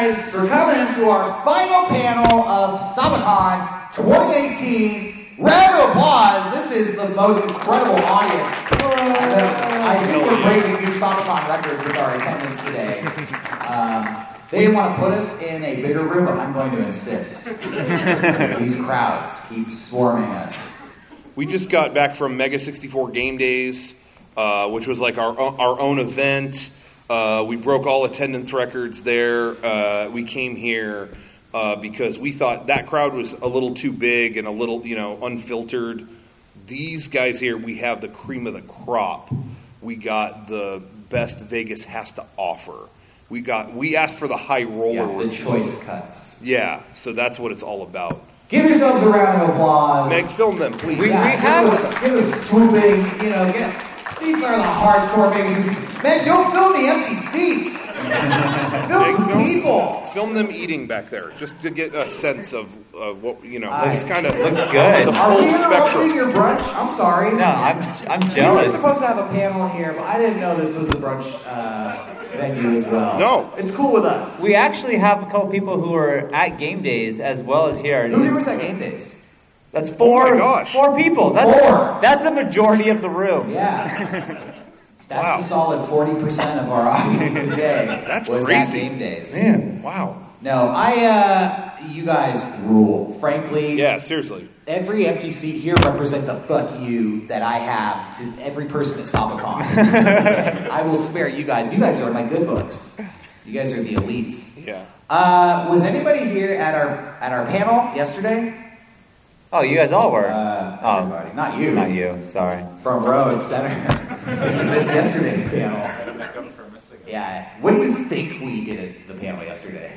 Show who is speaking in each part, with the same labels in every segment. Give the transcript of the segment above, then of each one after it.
Speaker 1: guys for coming to our final panel of SabaCon 2018. Round of applause. This is the most incredible audience. I think we're breaking new SabaCon records with our attendance today. They didn't want to put us in a bigger room, but I'm going to insist. These crowds keep swarming us.
Speaker 2: We just got back from Mega 64 Game Days, which was like our own event. We broke all attendance records there. We came here because we thought that crowd was a little too big and a little, unfiltered. These guys here, we have the cream of the crop. We got the best Vegas has to offer. We asked for the high roller.
Speaker 1: Yeah, the choice cuts.
Speaker 2: Yeah, so that's what it's all about.
Speaker 1: Give yourselves a round of applause.
Speaker 2: Meg, film them, please.
Speaker 1: Give us swooping, these are the hardcore Vegas. Meg, don't film the empty seats. Film the people.
Speaker 2: Film them eating back there, just to get a sense of what,
Speaker 3: Just
Speaker 2: kind of
Speaker 3: looks good.
Speaker 2: The
Speaker 1: Are
Speaker 2: full
Speaker 1: we
Speaker 2: spectrum.
Speaker 1: your brunch? I'm sorry.
Speaker 3: No, I'm
Speaker 1: We were
Speaker 3: jealous.
Speaker 1: supposed to have a panel here, but I didn't know this was a brunch venue as well.
Speaker 2: No.
Speaker 1: It's cool with us.
Speaker 3: We actually have a couple people who are at game days as well as here.
Speaker 1: Who was at game days?
Speaker 3: That's four.
Speaker 2: Oh my gosh.
Speaker 3: 4 people. That's the majority of the room.
Speaker 1: Yeah. That's
Speaker 2: Wow.
Speaker 1: a solid 40% of our audience today.
Speaker 2: That's
Speaker 1: was
Speaker 2: crazy.
Speaker 1: At game days.
Speaker 2: Man, wow.
Speaker 1: No, you guys rule. Frankly,
Speaker 2: Yeah, seriously.
Speaker 1: every empty seat here represents a fuck you that I have to every person at SabaCon. Okay? I will spare you guys. You guys are in my good books. You guys are the elites.
Speaker 2: Yeah.
Speaker 1: Was anybody here at our panel yesterday?
Speaker 3: Oh, you guys all were.
Speaker 1: Everybody. Not you.
Speaker 3: Not you. Sorry.
Speaker 1: Front row at center. You missed yesterday's panel. Yeah. What do you think we did at the panel yesterday?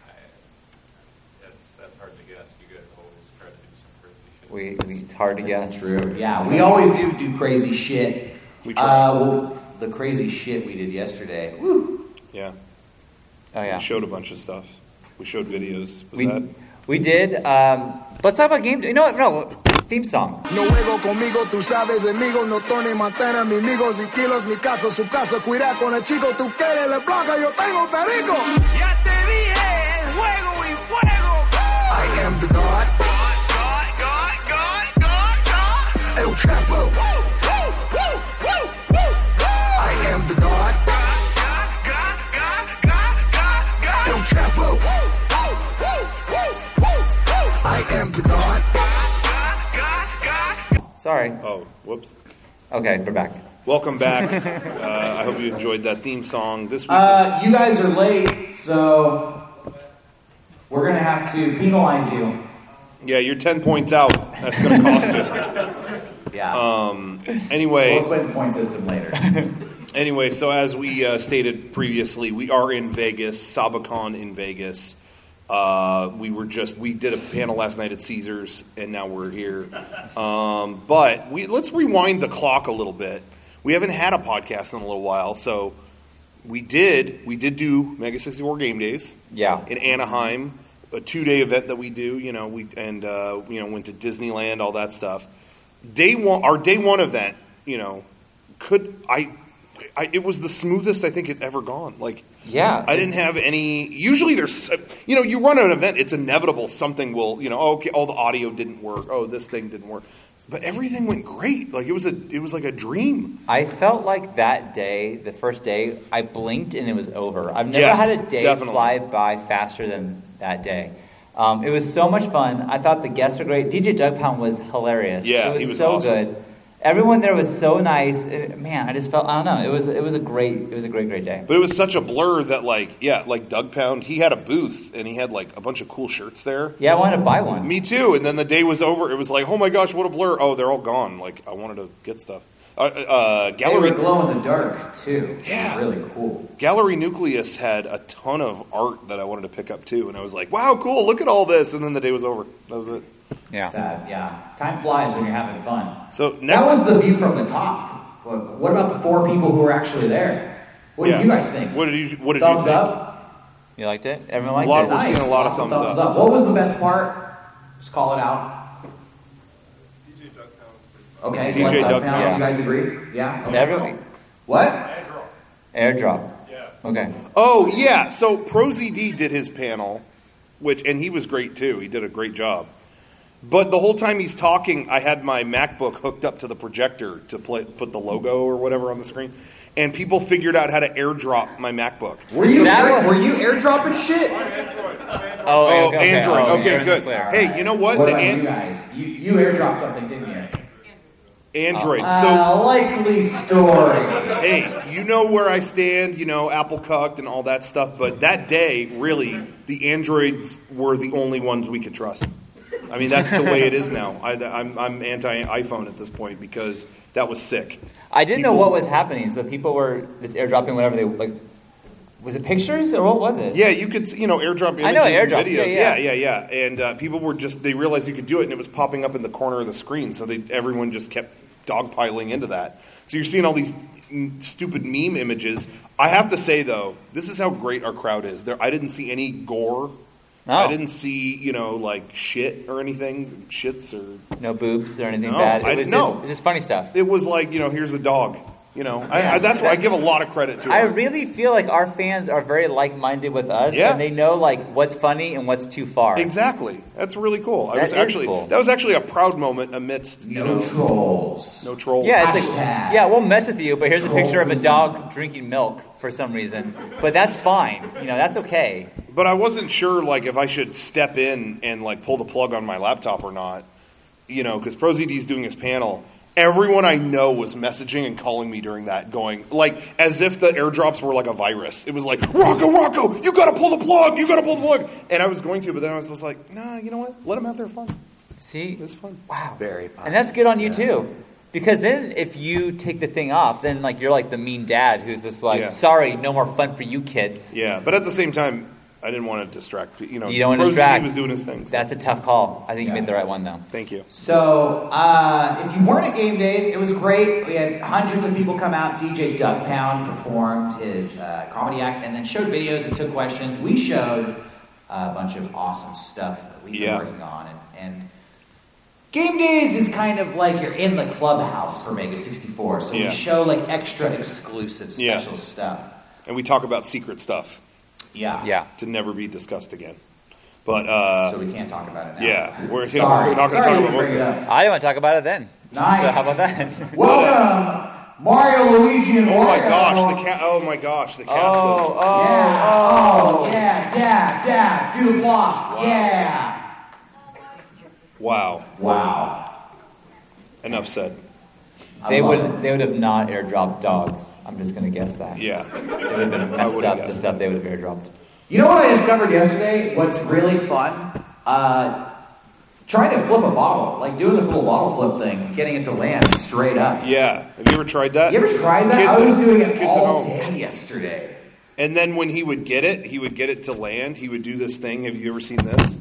Speaker 4: That's hard to guess. You guys always try to do some crazy shit.
Speaker 3: It's hard to guess.
Speaker 1: That's true. Yeah, we always do crazy shit.
Speaker 2: We try.
Speaker 1: The crazy shit we did yesterday. Woo.
Speaker 2: Yeah.
Speaker 3: Oh yeah.
Speaker 2: We showed a bunch of stuff. We showed videos. Was
Speaker 3: We did. Let's talk about game. No, theme song.
Speaker 5: No juego conmigo, tú sabes, amigos, no Tony Montana, mis amigos y kilos, mi caso, su caso, cuida con el chico, tú quieres la placa, yo tengo perico.
Speaker 6: Ya te dije, el juego y fuego.
Speaker 5: I am the God. El Chapo. I am the God. El Chapo. I am the God.
Speaker 3: Sorry.
Speaker 2: Oh, whoops.
Speaker 3: Okay, we're back.
Speaker 2: Welcome back. I hope you enjoyed that theme song this week.
Speaker 1: You guys are late, so we're going to have to penalize you.
Speaker 2: Yeah, you're 10 points out. That's going to cost you.
Speaker 1: Yeah.
Speaker 2: Anyway.
Speaker 1: We'll explain the point system later.
Speaker 2: Anyway, so as we stated previously, we are in Vegas, SabaCon in Vegas. We did a panel last night at Caesars, and now we're here. But let's rewind the clock a little bit. We haven't had a podcast in a little while, so we did do Mega 64 Game Days.
Speaker 3: Yeah.
Speaker 2: In Anaheim, a 2-day event that we do. Went to Disneyland, all that stuff. Our day one event, it was the smoothest I think it's ever gone.
Speaker 3: Yeah.
Speaker 2: I didn't have any. Usually there's, you run an event, it's inevitable something will, okay, the audio didn't work. Oh, this thing didn't work. But everything went great. It was like a dream.
Speaker 3: I felt like that day, the first day, I blinked and it was over. I've never
Speaker 2: Yes,
Speaker 3: had a day
Speaker 2: definitely.
Speaker 3: fly by faster than that day. It was so much fun. I thought the guests were great. DJ Doug Pound was hilarious.
Speaker 2: Yeah,
Speaker 3: it
Speaker 2: he was
Speaker 3: so
Speaker 2: awesome.
Speaker 3: good. Everyone there was so nice. Man, I just felt, I don't know. It was a great day.
Speaker 2: But it was such a blur that Doug Pound, he had a booth and he had a bunch of cool shirts there.
Speaker 3: Yeah, I wanted to buy one.
Speaker 2: Me too. And then the day was over. It was like, oh my gosh, what a blur. Oh, they're all gone. I wanted to get stuff.
Speaker 1: They
Speaker 2: Gallery
Speaker 1: were glow in the dark, too.
Speaker 2: Yeah.
Speaker 1: Really cool.
Speaker 2: Gallery Nucleus had a ton of art that I wanted to pick up too. And I was like, wow, cool, look at all this. And then the day was over. That was it.
Speaker 3: Yeah.
Speaker 1: Sad, yeah. Time flies when you're having fun.
Speaker 2: So
Speaker 1: That
Speaker 2: next,
Speaker 1: was the view from the top. What about the 4 people who were actually there? What did you guys think?
Speaker 2: What did you
Speaker 1: Thumbs
Speaker 2: think?
Speaker 1: up?
Speaker 3: You liked it? Everyone liked
Speaker 2: lot
Speaker 3: it?
Speaker 2: of- We're seeing a lot of
Speaker 1: Lots
Speaker 2: thumbs up.
Speaker 1: What was the best part? Just call it out.
Speaker 4: DJ Duck Pound's pretty fun.
Speaker 1: Okay,
Speaker 2: DJ
Speaker 1: Doug
Speaker 2: Doug
Speaker 1: Pound,
Speaker 3: Pound.
Speaker 1: you guys agree? Yeah? Okay.
Speaker 3: Everyone,
Speaker 1: What?
Speaker 4: Airdrop.
Speaker 3: airdrop.
Speaker 4: Yeah.
Speaker 3: Okay.
Speaker 2: Oh, yeah. So ProZD did his panel, and he was great too. He did a great job. But the whole time he's talking, I had my MacBook hooked up to the projector to put the logo or whatever on the screen. And people figured out how to airdrop my MacBook.
Speaker 1: Were you airdropping shit?
Speaker 3: Oh, okay.
Speaker 2: Android.
Speaker 3: Oh,
Speaker 2: Okay,
Speaker 3: you're
Speaker 2: good.
Speaker 3: clear.
Speaker 2: Hey, you know what?
Speaker 1: What about you guys? You airdropped something, didn't you?
Speaker 2: Android.
Speaker 1: Likely story.
Speaker 2: Hey, you know where I stand, Apple cucked and all that stuff, but that day, really, the Androids were the only ones we could trust. I mean, that's the way it is now. I'm anti-iPhone at this point because that was sick.
Speaker 3: I didn't know what was happening, so people were just airdropping whatever they, like, was it pictures or what was it?
Speaker 2: Yeah, you could, airdrop images
Speaker 3: I know,
Speaker 2: and
Speaker 3: airdrop.
Speaker 2: videos. Yeah. And people were they realized you could do it, and it was popping up in the corner of the screen, so everyone just kept dogpiling into that. So you're seeing all these stupid meme images. I have to say, though, this is how great our crowd is. I didn't see any gore.
Speaker 3: No.
Speaker 2: I didn't see, like shit or anything, shits or...
Speaker 3: No boobs or anything
Speaker 2: No,
Speaker 3: bad?
Speaker 2: I didn't know.
Speaker 3: It was just funny stuff.
Speaker 2: It was like, here's a dog. That's why I give a lot of credit to
Speaker 3: I
Speaker 2: her.
Speaker 3: really feel like our fans are very like-minded with us,
Speaker 2: Yeah.
Speaker 3: and they know like what's funny and what's too far.
Speaker 2: Exactly. That's really cool.
Speaker 3: That is cool.
Speaker 2: That was actually a proud moment amidst,
Speaker 1: No trolls.
Speaker 2: No trolls.
Speaker 3: Yeah, it's like,
Speaker 1: Hashtag.
Speaker 3: yeah, we'll mess with you, but here's a picture of a dog drinking milk for some reason. But that's fine. That's okay.
Speaker 2: But I wasn't sure, like, if I should step in and, like, pull the plug on my laptop or not, because ProZD's doing his panel. Everyone I know was messaging and calling me during that, going, like, as if the airdrops were like a virus. It was like, Rocco, you gotta pull the plug! And I was going to, but then I was just like, nah, you know what? Let them have their fun.
Speaker 3: See?
Speaker 2: It was fun.
Speaker 3: Wow.
Speaker 1: Very fun.
Speaker 3: And that's good on you, too. Because then if you take the thing off, then, like, you're like the mean dad who's just like,
Speaker 2: Yeah.
Speaker 3: sorry, no more fun for you kids.
Speaker 2: Yeah, but at the same time, I didn't want to distract people.
Speaker 3: You don't want to
Speaker 2: ProZD
Speaker 3: distract.
Speaker 2: was doing his thing. So.
Speaker 3: That's a tough call. I think you
Speaker 1: Yeah.
Speaker 3: made the right one, though.
Speaker 2: Thank you.
Speaker 1: So, if you weren't at Game Days, it was great. We had hundreds of people come out. DJ Doug Pound performed his comedy act and then showed videos and took questions. We showed a bunch of awesome stuff that we've been working on. And Game Days is kind of like you're in the clubhouse for Mega 64. So we show like extra exclusive special stuff.
Speaker 2: And we talk about secret stuff
Speaker 3: Yeah.
Speaker 2: to never be discussed again. But
Speaker 1: So we can't talk about it now.
Speaker 2: yeah, we're
Speaker 1: Sorry.
Speaker 2: not going to talk about most of
Speaker 1: it
Speaker 2: it.
Speaker 1: up.
Speaker 3: I didn't want to talk about it then.
Speaker 1: Nice.
Speaker 3: So how about that?
Speaker 1: Welcome, Mario, Luigi, and
Speaker 2: Oh my
Speaker 1: Wario.
Speaker 2: gosh, the cast of
Speaker 1: Dab, do the floss. Yeah. Wow.
Speaker 2: Enough said.
Speaker 3: They
Speaker 1: love
Speaker 3: would have not airdropped dogs. I'm just going to guess that.
Speaker 2: Yeah.
Speaker 3: They would have been messed
Speaker 2: would've
Speaker 3: up the
Speaker 2: guessed
Speaker 3: stuff they would have airdropped.
Speaker 1: You know what I discovered yesterday? What's really fun? Trying to flip a bottle. Like doing this little bottle flip thing, getting it to land straight up.
Speaker 2: Yeah. Have you ever tried that?
Speaker 1: You ever tried that?
Speaker 2: Kids
Speaker 1: I was doing it
Speaker 2: kids at
Speaker 1: all
Speaker 2: home.
Speaker 1: day yesterday.
Speaker 2: And then when he would get it to land, he would do this thing. Have you ever seen this?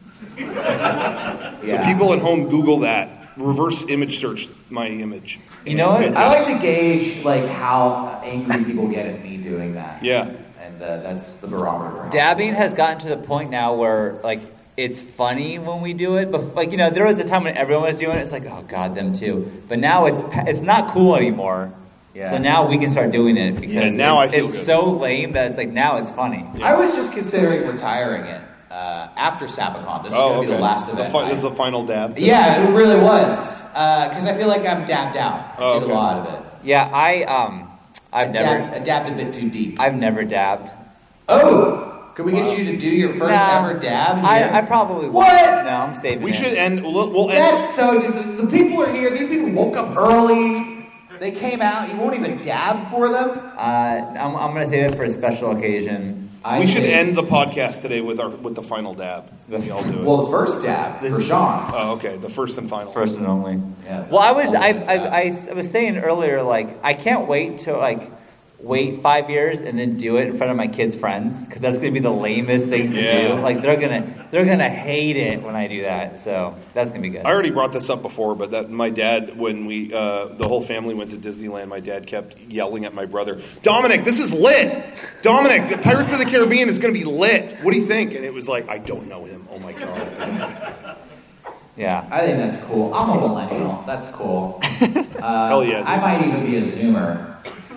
Speaker 2: So people at home Google that. Reverse image search my image.
Speaker 3: You know what?
Speaker 1: I like to gauge like how angry people get at me doing that.
Speaker 2: Yeah.
Speaker 1: And that's the barometer for how
Speaker 3: Dabbing has gotten to the point now where, like, it's funny when we do it, but, like, there was a time when everyone was doing it, it's like, oh, God, them too. But now it's not cool anymore.
Speaker 1: Yeah.
Speaker 3: So now we can start doing it because
Speaker 2: now I feel
Speaker 3: it's
Speaker 2: good.
Speaker 3: so lame that it's like, now it's funny.
Speaker 1: I was just considering retiring it after Sapicon. This is going to be the last event.
Speaker 2: This is the final dab.
Speaker 1: Yeah, it really was. Because I feel like I'm dabbed out.
Speaker 2: Oh,
Speaker 1: I did
Speaker 2: okay.
Speaker 1: a lot of it.
Speaker 3: Yeah, I've never
Speaker 1: dabbed a bit too deep.
Speaker 3: I've never dabbed.
Speaker 1: Oh! Could we get you to do your first ever dab here?
Speaker 3: I probably would.
Speaker 1: What?
Speaker 3: No, I'm saving
Speaker 2: We
Speaker 3: it.
Speaker 2: should end. We'll end.
Speaker 1: That's so just... The people are here. These people woke up early. They came out. You won't even dab for them?
Speaker 3: I'm going to save it for a special occasion.
Speaker 2: We should end the podcast today with the final dab. We all do it.
Speaker 1: Well, the first dab for Sean.
Speaker 2: Oh, okay. The first and final.
Speaker 3: First and only.
Speaker 1: Yeah.
Speaker 3: Well, I
Speaker 1: Ultimate
Speaker 3: was saying earlier, like, I can't wait to wait 5 years and then do it in front of my kids' friends because that's going to be the lamest thing to do. Like they're gonna hate it when I do that. So that's gonna be good.
Speaker 2: I already brought this up before, but that my dad, when we the whole family went to Disneyland, my dad kept yelling at my brother, Dominic, this is lit. Dominic, the Pirates of the Caribbean is going to be lit. What do you think? And it was like, I don't know him. Oh my god.
Speaker 3: Yeah.
Speaker 1: I think that's cool. I'm a millennial. That's cool.
Speaker 2: Hell yeah.
Speaker 1: I might even be a Zoomer.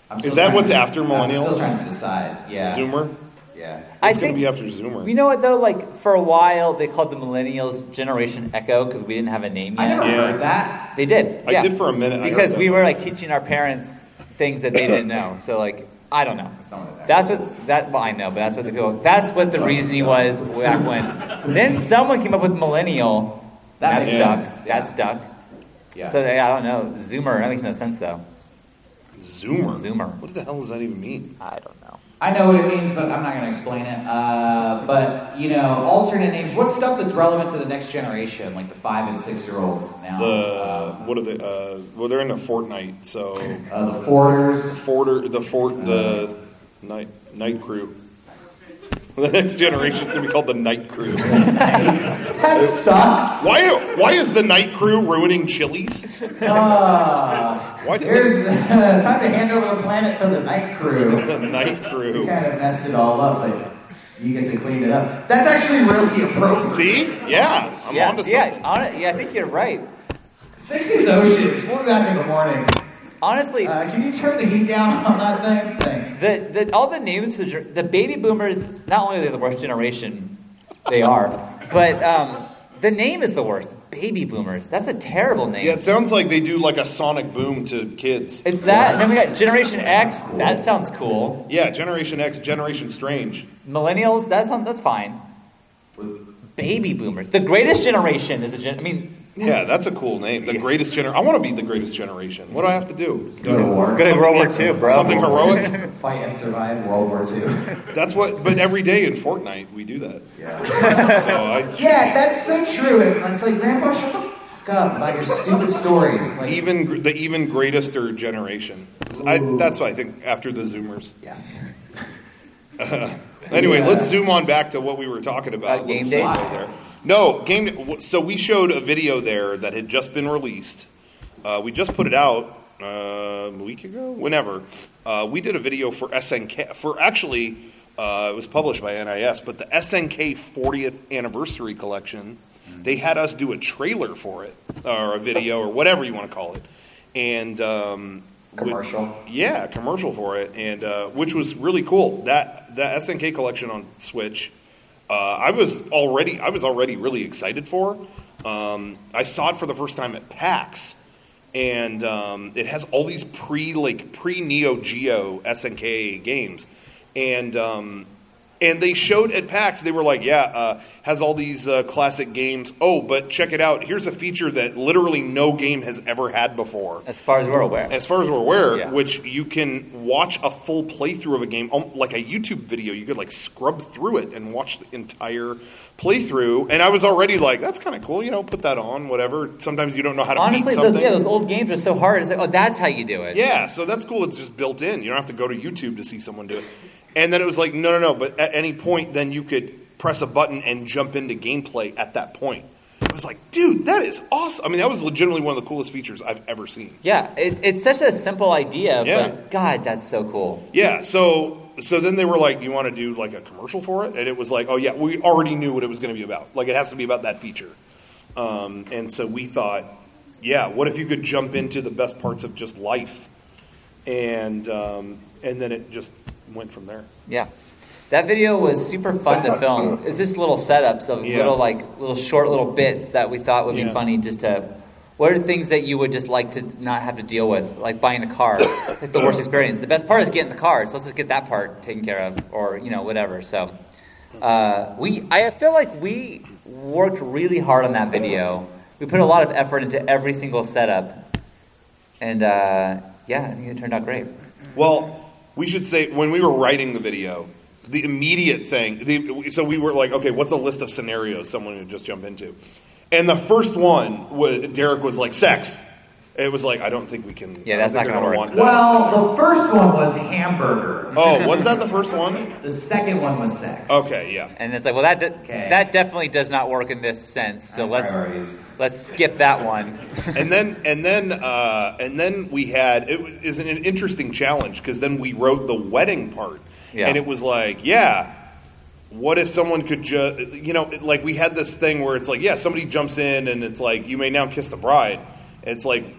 Speaker 1: still
Speaker 2: Is that
Speaker 1: trying
Speaker 2: what's
Speaker 1: to-
Speaker 2: after
Speaker 1: I'm
Speaker 2: millennial?
Speaker 1: still trying to decide. Yeah.
Speaker 2: Zoomer?
Speaker 1: Yeah.
Speaker 2: It's going to be after Zoomer.
Speaker 3: You know what though? Like for a while, they called the millennials Generation Echo because we didn't have a name yet.
Speaker 1: I never
Speaker 2: Yeah.
Speaker 1: heard that.
Speaker 3: They did.
Speaker 2: I
Speaker 3: yeah.
Speaker 2: did for a minute. I heard
Speaker 3: because
Speaker 2: that.
Speaker 3: we were like teaching our parents things that they didn't know. So like I don't know.
Speaker 1: It's not what it
Speaker 3: That's what that. Well, I know, but that's what the people. That's what the reasoning was back when. Then someone came up with millennial.
Speaker 1: That
Speaker 3: That
Speaker 1: makes
Speaker 3: stuck.
Speaker 1: sense.
Speaker 3: That stuck.
Speaker 1: Yeah.
Speaker 3: So yeah, I don't know. Zoomer. That makes no sense though.
Speaker 2: Zoomer.
Speaker 3: Zoomer.
Speaker 2: What the hell does that even mean?
Speaker 3: I don't know.
Speaker 1: I know what it means, but I'm not going to explain it. But, you know, alternate names. What's stuff that's relevant to the next generation, like the 5 and 6 year olds now?
Speaker 2: What are they? Well, they're in a Fortnite, so
Speaker 1: The Forders.
Speaker 2: the night crew. The next generation is going to be called the Night Crew.
Speaker 1: That sucks.
Speaker 2: Why is the Night Crew ruining Chili's? Why did
Speaker 1: Here's time to hand over the planet to the Night Crew.
Speaker 2: the Night
Speaker 1: You
Speaker 2: Crew?
Speaker 1: kind of messed it all up, but you get to clean it up. That's actually really appropriate.
Speaker 2: See? Yeah, I'm onto something.
Speaker 3: I think you're right.
Speaker 1: Fix these oceans. We'll be back in the morning.
Speaker 3: Honestly,
Speaker 1: Can you turn the heat down on that thing? Thanks.
Speaker 3: all the names, the baby boomers, not only are they the worst generation, they are, but the name is the worst. Baby boomers. That's a terrible name.
Speaker 2: Yeah, it sounds like they do like a sonic boom to kids.
Speaker 3: It's that, and then we got Generation X. That sounds cool.
Speaker 2: Yeah, Generation X, Generation Strange.
Speaker 3: Millennials. That's fine. Baby boomers. The greatest generation is
Speaker 2: Yeah, that's a cool name. The greatest generation. I want to be the greatest generation. What do I have to do?
Speaker 1: Go to war.
Speaker 3: Go to World War II, bro.
Speaker 2: Something heroic?
Speaker 1: Fight and survive World War II.
Speaker 2: That's what, but every day in Fortnite, we do that.
Speaker 1: Yeah.
Speaker 2: So
Speaker 1: Yeah, that's so true. And it's like, Grandpa, shut the fuck up about your stupid stories. Like,
Speaker 2: the even greatester generation. That's what I think after the Zoomers.
Speaker 1: yeah.
Speaker 2: Anyway, let's zoom on back to what we were talking about.
Speaker 3: Game
Speaker 2: Little
Speaker 3: day?
Speaker 2: segue there. No, game. So we showed a video there that had just been released. We just put it out a week ago, whenever. We did a video for SNK. It was published by NIS, but the SNK 40th anniversary collection. They had us do a trailer for it, or a video, or whatever you want to call it, and
Speaker 1: Commercial.
Speaker 2: a commercial for it, and which was really cool. The SNK collection on Switch, I was already really excited for. I saw it for the first time at PAX, and it has all these pre Neo Geo SNK games, and they showed at PAX, they were like, has all these classic games. Oh, but check it out. Here's a feature that literally no game has ever had before.
Speaker 3: As far as we're aware.
Speaker 2: As far as we're aware,
Speaker 3: Yeah.
Speaker 2: which you can watch a full playthrough of a game, like a YouTube video. You could like scrub through it and watch the entire playthrough. And I was already like, that's kind of cool. Put that on, whatever. Sometimes you don't know how to
Speaker 3: Honestly,
Speaker 2: beat something.
Speaker 3: those old games are so hard. It's like, oh, that's how you do it.
Speaker 2: Yeah, so that's cool. It's just built in. You don't have to go to YouTube to see someone do it. And then it was like, no. But at any point, then you could press a button and jump into gameplay at that point. I was like, dude, that is awesome. I mean, that was legitimately one of the coolest features I've ever seen.
Speaker 3: Yeah, it's such a simple idea,
Speaker 2: Yeah.
Speaker 3: but God, that's so cool.
Speaker 2: Yeah, so then they were like, you want to do like a commercial for it? And it was like, oh yeah, we already knew what it was going to be about. Like, it has to be about that feature. And so we thought, yeah, what if you could jump into the best parts of just life? And then it just went from there.
Speaker 3: Yeah. That video was super fun to film. It's just little setups of
Speaker 2: Yeah.
Speaker 3: little short bits that we thought would be
Speaker 2: Yeah.
Speaker 3: funny just to. What are things that you would just like to not have to deal with, like buying a car, like the worst experience? The best part is getting the car, so let's just get that part taken care of, or whatever. So, I feel like we worked really hard on that video. We put a lot of effort into every single setup, and I think it turned out great.
Speaker 2: Well, we should say, when we were writing the video, the immediate thing, so we were like, okay, what's a list of scenarios someone would just jump into? And the first one, Derek was like, sex. It was like, I don't think we can.
Speaker 3: Yeah, that's
Speaker 2: I don't
Speaker 3: not gonna
Speaker 2: think they're
Speaker 3: work.
Speaker 2: want that.
Speaker 1: Well, the first one was hamburger.
Speaker 2: Oh, was that the first one?
Speaker 1: The second one was sex.
Speaker 2: Okay, yeah.
Speaker 3: And it's like, well, that
Speaker 1: Okay.
Speaker 3: that definitely does not work in this sense. So
Speaker 1: Priorities.
Speaker 3: let's skip that one.
Speaker 2: And then we had, it was an interesting challenge, because then we wrote the wedding part.
Speaker 3: Yeah.
Speaker 2: And it was like, what if someone could just, like we had this thing where it's like, somebody jumps in and it's like, you may now kiss the bride. And it's like,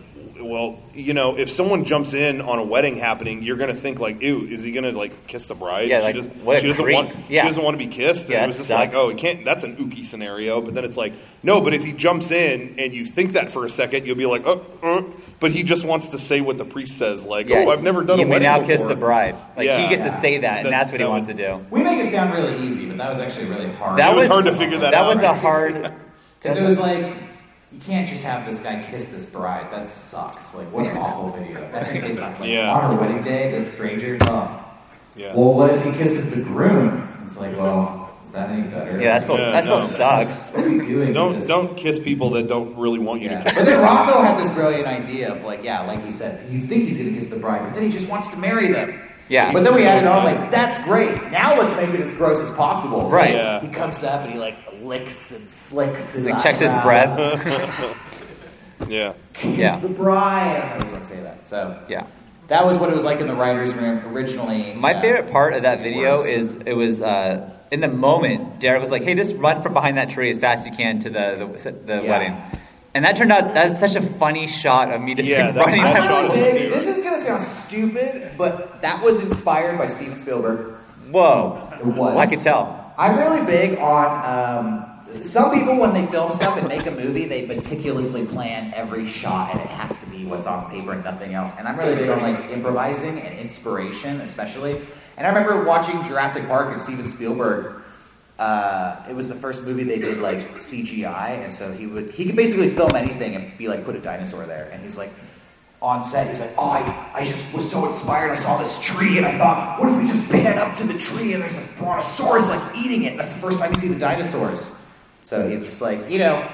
Speaker 2: Well, if someone jumps in on a wedding happening, you're going to think like, ew, is he going to like kiss the bride?
Speaker 3: Yeah, like, what a
Speaker 2: she doesn't
Speaker 3: creep.
Speaker 2: want.
Speaker 3: Yeah.
Speaker 2: She doesn't want to be kissed.
Speaker 3: Yeah,
Speaker 2: And it was just like, oh, it can't. That's an ooky scenario. But then it's like, no. But if he jumps in and you think that for a second, you'll be like, but he just wants to say what the priest says, like, oh, I've never done a
Speaker 3: You may
Speaker 2: wedding
Speaker 3: now
Speaker 2: before.
Speaker 3: kiss the bride. Like
Speaker 2: Yeah.
Speaker 3: he gets to say that, and that's what he
Speaker 2: that
Speaker 3: wants
Speaker 2: would-
Speaker 3: to do.
Speaker 1: We make it sound really easy, but that was actually really hard.
Speaker 2: It was hard to figure that out.
Speaker 3: That was a hard.
Speaker 1: Because it was like, you can't just have this guy kiss this bride. That sucks. Like, what an awful video. That's in case like
Speaker 2: Yeah.
Speaker 1: on her wedding day, this stranger. Oh.
Speaker 2: Yeah.
Speaker 1: Well, what if he kisses the groom? It's like, well, is that any better?
Speaker 3: Yeah, that still
Speaker 2: no.
Speaker 3: sucks.
Speaker 1: What are we doing? with this?
Speaker 2: Don't kiss people that don't really want you
Speaker 1: Yeah.
Speaker 2: to kiss.
Speaker 1: But then Rocco had this brilliant idea of like, like he said, you think he's going to kiss the bride, but then he just wants to marry them.
Speaker 3: Yeah.
Speaker 1: But then we
Speaker 2: so
Speaker 1: added on
Speaker 2: excited.
Speaker 1: like, that's great. Now let's make it as gross as possible. So
Speaker 3: Right.
Speaker 2: Yeah.
Speaker 1: He comes up and he like licks and slicks his
Speaker 3: Like checks his
Speaker 1: eyebrows.
Speaker 3: breath.
Speaker 2: Yeah.
Speaker 1: Kiss
Speaker 3: Yeah.
Speaker 1: the bride. I always want to say that. So
Speaker 3: Yeah.
Speaker 1: that was what it was like in the writer's room originally.
Speaker 3: My favorite part of that
Speaker 1: It's
Speaker 3: video
Speaker 1: worse.
Speaker 3: is it was in the moment. Derek was like, "Hey, just run from behind that tree as fast as you can to the
Speaker 1: Yeah.
Speaker 3: wedding," and that turned out that was such a funny shot of me just
Speaker 2: Yeah,
Speaker 3: like
Speaker 2: that-
Speaker 3: running.
Speaker 2: that
Speaker 1: I
Speaker 3: back.
Speaker 2: shot
Speaker 1: really
Speaker 2: was
Speaker 1: dig.
Speaker 2: weird.
Speaker 1: This is gonna sound stupid, but that was inspired by Steven Spielberg.
Speaker 3: Whoa!
Speaker 1: It was.
Speaker 3: I could tell.
Speaker 1: I'm really big on some people when they film stuff and make a movie, they meticulously plan every shot and it has to be what's on paper and nothing else. And I'm really big on like improvising and inspiration, especially. And I remember watching Jurassic Park and Steven Spielberg. It was the first movie they did like CGI, and so he could basically film anything and be like, put a dinosaur there, and he's like. On set, he's like, oh, I just was so inspired. I saw this tree, and I thought, what if we just pan up to the tree and there's a brontosaurus like eating it? That's the first time you see the dinosaurs. So he just like,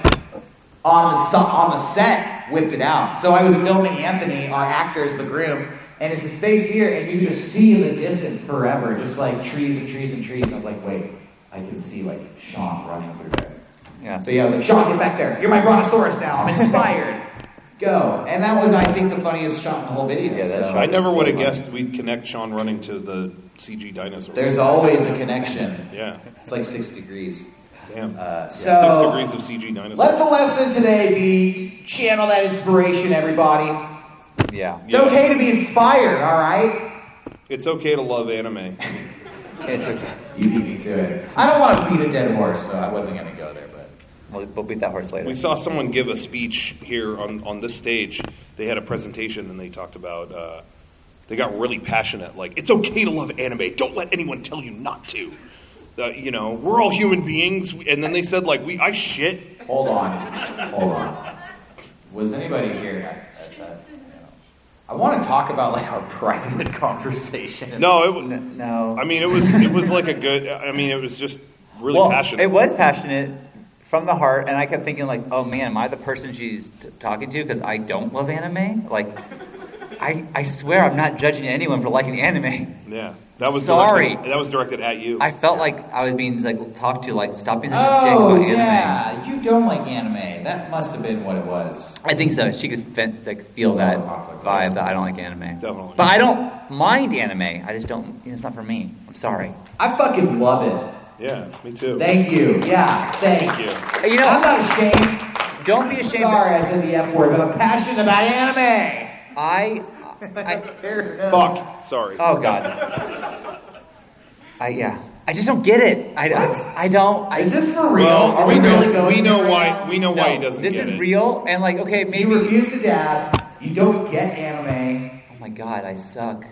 Speaker 1: on the set, whipped it out. So I was filming Anthony, our actor, as the groom, and it's his face here, and you just see in the distance forever, just like trees and trees and trees. I was like, wait, I can see like Sean running through there.
Speaker 3: Yeah.
Speaker 1: So I was like, Sean, get back there. You're my brontosaurus now. I'm inspired. Go. And that was, I think, the funniest shot in the whole video.
Speaker 3: Yeah, that
Speaker 1: so.
Speaker 3: shot
Speaker 2: I never
Speaker 3: so
Speaker 2: would have
Speaker 3: funny.
Speaker 2: guessed we'd connect Sean running to the CG dinosaurs.
Speaker 1: There's always a connection.
Speaker 2: Yeah.
Speaker 1: It's like 6 degrees.
Speaker 2: Damn.
Speaker 1: So
Speaker 2: 6 degrees of CG dinosaurs.
Speaker 1: let the lesson today be channel that inspiration, everybody.
Speaker 3: Yeah.
Speaker 1: It's okay to be inspired, all right?
Speaker 2: It's okay to love anime.
Speaker 3: It's okay.
Speaker 1: You beat me to it. I don't want to beat a dead horse, so I wasn't going to go there, but...
Speaker 3: We'll beat that horse later.
Speaker 2: We saw someone give a speech here on this stage. They had a presentation and they talked about, they got really passionate. Like, it's okay to love anime. Don't let anyone tell you not to. We're all human beings. And then they said, like, I shit.
Speaker 1: Hold on. Was anybody here? I want to talk about like our private conversation.
Speaker 2: No,
Speaker 3: No.
Speaker 2: I mean, it was like a good, I mean, it was just really passionate.
Speaker 3: It was passionate from the heart, and I kept thinking, like, oh man, am I the person she's talking to? Because I don't love anime. Like, I swear I'm not judging anyone for liking anime.
Speaker 2: Yeah. That was
Speaker 3: Sorry.
Speaker 2: That was directed at you.
Speaker 3: I felt like I was being like talked to, like, stop being such a dick
Speaker 1: Oh,
Speaker 3: about anime.
Speaker 1: yeah. You don't like anime. That must have been what it was.
Speaker 3: I think so. She could feel that vibe that I don't like anime.
Speaker 2: Definitely.
Speaker 3: But I don't mind anime. I just don't. It's not for me. I'm sorry.
Speaker 1: I fucking love it.
Speaker 2: Yeah, me too.
Speaker 1: Thank you. Yeah, thanks.
Speaker 2: Thank
Speaker 3: You know,
Speaker 1: I'm not ashamed.
Speaker 3: don't be ashamed.
Speaker 1: Sorry I said the F word, but I'm passionate about anime.
Speaker 3: I
Speaker 2: Fuck. Sorry.
Speaker 3: oh god. I just don't get it. I don't.
Speaker 1: Is this for real?
Speaker 2: Well,
Speaker 1: Are
Speaker 2: we
Speaker 1: really
Speaker 2: know
Speaker 1: going
Speaker 2: we know
Speaker 1: there
Speaker 2: why
Speaker 1: now?
Speaker 2: we know why he doesn't
Speaker 3: This
Speaker 2: get
Speaker 3: is
Speaker 2: it.
Speaker 3: real, and like, okay,
Speaker 1: You
Speaker 3: maybe.
Speaker 1: refuse to dab. You don't get anime.
Speaker 3: Oh my god, I suck.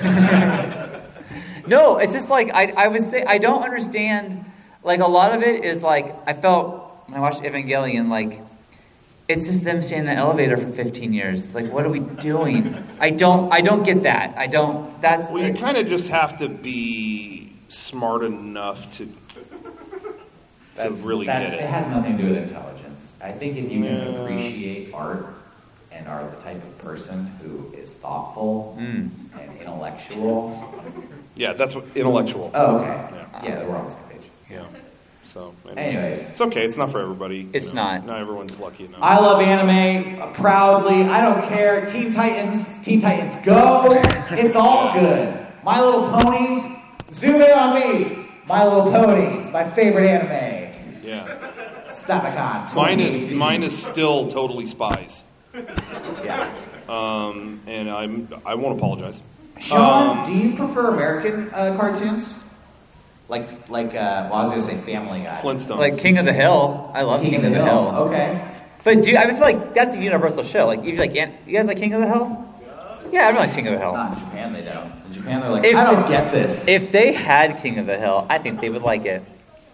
Speaker 3: No, it's just like I would say I don't understand. Like a lot of it is like I felt when I watched Evangelion, like it's just them staying in the elevator for 15 years. Like, what are we doing? I don't get that. I don't. That's
Speaker 2: Well, you kind of just have to be smart enough to really get
Speaker 1: It
Speaker 2: it.
Speaker 1: has nothing to do with intelligence. I think if you can appreciate art and are the type of person who is thoughtful and intellectual.
Speaker 2: Yeah, that's what intellectual.
Speaker 1: Oh, okay. Yeah, we're on the same page.
Speaker 2: Yeah. So
Speaker 1: Anyways.
Speaker 2: it's okay. It's not for everybody.
Speaker 3: It's not.
Speaker 2: Not everyone's lucky enough.
Speaker 1: I love anime proudly. I don't care. Teen Titans, go. It's all good. My Little Pony, zoom in on me. My Little Pony is my favorite anime.
Speaker 2: Yeah.
Speaker 1: Sabacon.
Speaker 2: Mine is still Totally Spies.
Speaker 1: Yeah.
Speaker 2: And I won't apologize.
Speaker 1: Sean, do you prefer American cartoons?
Speaker 7: Well, I was going to say Family Guy.
Speaker 2: Flintstones.
Speaker 3: Like King of the Hill. I love King of the Hill.
Speaker 1: Okay.
Speaker 3: But I feel like that's a universal show. Like, you guys like King of the Hill? Yeah, everyone likes King of the Hill.
Speaker 7: Not in Japan, they don't. In Japan, they're like,
Speaker 3: If-
Speaker 7: I don't get this.
Speaker 3: If they had King of the Hill, I think they would like it.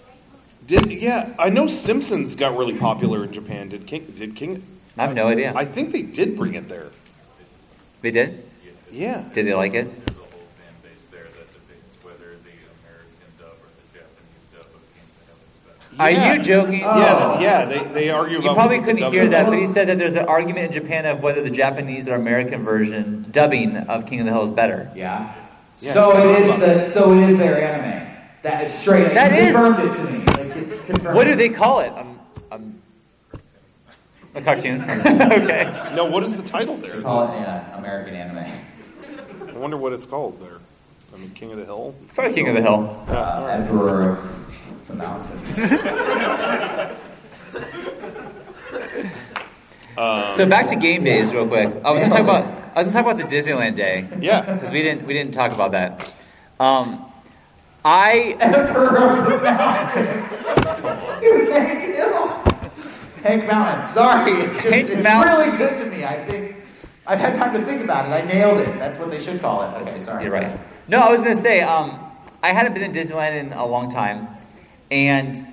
Speaker 2: I know Simpsons got really popular in Japan. Did King?
Speaker 3: I have no idea.
Speaker 2: I think they did bring it there.
Speaker 3: They did?
Speaker 2: Yeah.
Speaker 3: Did they like it?
Speaker 4: There's a whole fan base there that debates whether the American dub or the Japanese dub of King of the Hill is better.
Speaker 3: Are
Speaker 2: Yeah.
Speaker 3: you joking?
Speaker 2: Yeah, they argue about.
Speaker 3: You probably
Speaker 2: what
Speaker 3: couldn't
Speaker 2: dub
Speaker 3: hear
Speaker 2: is.
Speaker 3: that, but he said that there's an argument in Japan of whether the Japanese or American version dubbing of King of the Hill is better.
Speaker 7: Yeah.
Speaker 2: Yeah,
Speaker 1: So
Speaker 2: I
Speaker 1: it
Speaker 2: don't
Speaker 1: is so it is their anime. That is straight.
Speaker 3: That
Speaker 1: you
Speaker 3: is-
Speaker 1: confirmed it to me. Like, it confirmed
Speaker 3: What do
Speaker 1: it.
Speaker 3: they call it? A cartoon. Okay.
Speaker 2: No, what is the title there?
Speaker 7: They call it American anime.
Speaker 2: I wonder what it's called there. I mean, King of the Hill.
Speaker 3: Probably King of the Hill.
Speaker 7: Emperor of the Mountain.
Speaker 3: So back to game days, real quick. I was gonna talk about the Disneyland day
Speaker 2: Yeah.
Speaker 3: because we didn't talk about that.
Speaker 1: Hank Mountain. Sorry, it's
Speaker 3: Hank
Speaker 1: it's
Speaker 3: Mountain.
Speaker 1: really good to me. I think I've had time to think about it. I nailed it. That's what they should call it. Okay, sorry.
Speaker 3: You're right. No, I was gonna say I hadn't been in Disneyland in a long time, and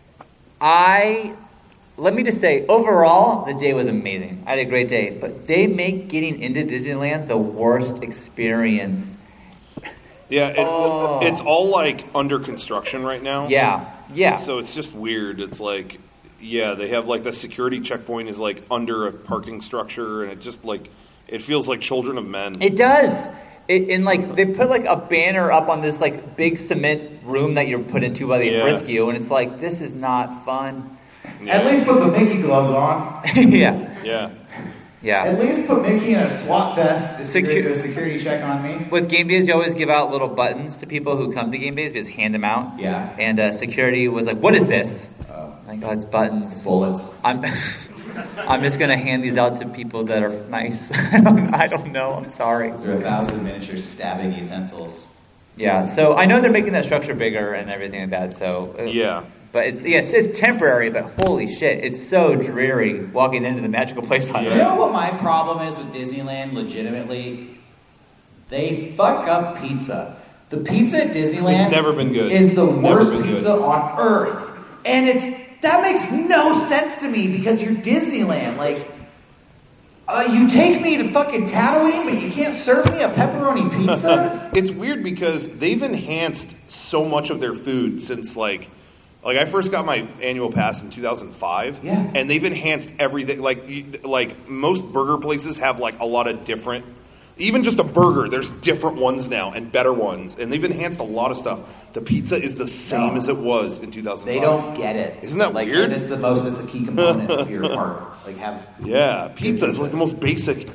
Speaker 3: let me just say, overall, the day was amazing. I had a great day, but they make getting into Disneyland the worst experience.
Speaker 2: Yeah, it's all like under construction right now.
Speaker 3: Yeah.
Speaker 2: So it's just weird. It's like, yeah, they have like the security checkpoint is like under a parking structure, and it just like it feels like Children of Men.
Speaker 3: It does. And like they put like a banner up on this like big cement room that you're put into while they
Speaker 2: Yeah.
Speaker 3: frisk you, and it's like, this is not fun.
Speaker 2: Yeah.
Speaker 1: At least put the Mickey gloves on.
Speaker 3: Yeah.
Speaker 2: Yeah.
Speaker 1: At least put Mickey in a SWAT vest to
Speaker 3: Secu-
Speaker 1: do a security check on me.
Speaker 3: With game days, you always give out little buttons to people who come to game days. You just hand them out.
Speaker 7: Yeah.
Speaker 3: And security was like, "What is this?" My God, it's buttons.
Speaker 7: Bullets.
Speaker 3: I'm just gonna hand these out to people that are nice. I don't know. I'm sorry.
Speaker 7: There are 1,000 miniature stabbing utensils.
Speaker 3: Yeah. So I know they're making that structure bigger and everything like that. So
Speaker 2: Yeah.
Speaker 3: But it's temporary. But holy shit, it's so dreary walking into the magical place on
Speaker 7: You
Speaker 3: Earth.
Speaker 7: know what my problem is with Disneyland, legitimately? They fuck up pizza. The pizza at Disneyland
Speaker 2: It's never been good.
Speaker 1: is the
Speaker 2: It's never
Speaker 1: worst
Speaker 2: been
Speaker 1: pizza
Speaker 2: good.
Speaker 1: on earth. And that makes no sense to me because you're Disneyland. Like, you take me to fucking Tatooine, but you can't serve me a pepperoni pizza?
Speaker 2: It's weird because they've enhanced so much of their food since like I first got my annual pass in 2005.
Speaker 1: Yeah.
Speaker 2: And they've enhanced everything. Like most burger places have like a lot of different. Even just a burger, there's different ones now and better ones, and they've enhanced a lot of stuff. The pizza is the same as it was in 2005.
Speaker 7: They don't get it.
Speaker 2: Isn't that
Speaker 7: like,
Speaker 2: weird?
Speaker 7: It's a key component of your park. Like
Speaker 2: Yeah, pizza is like the most basic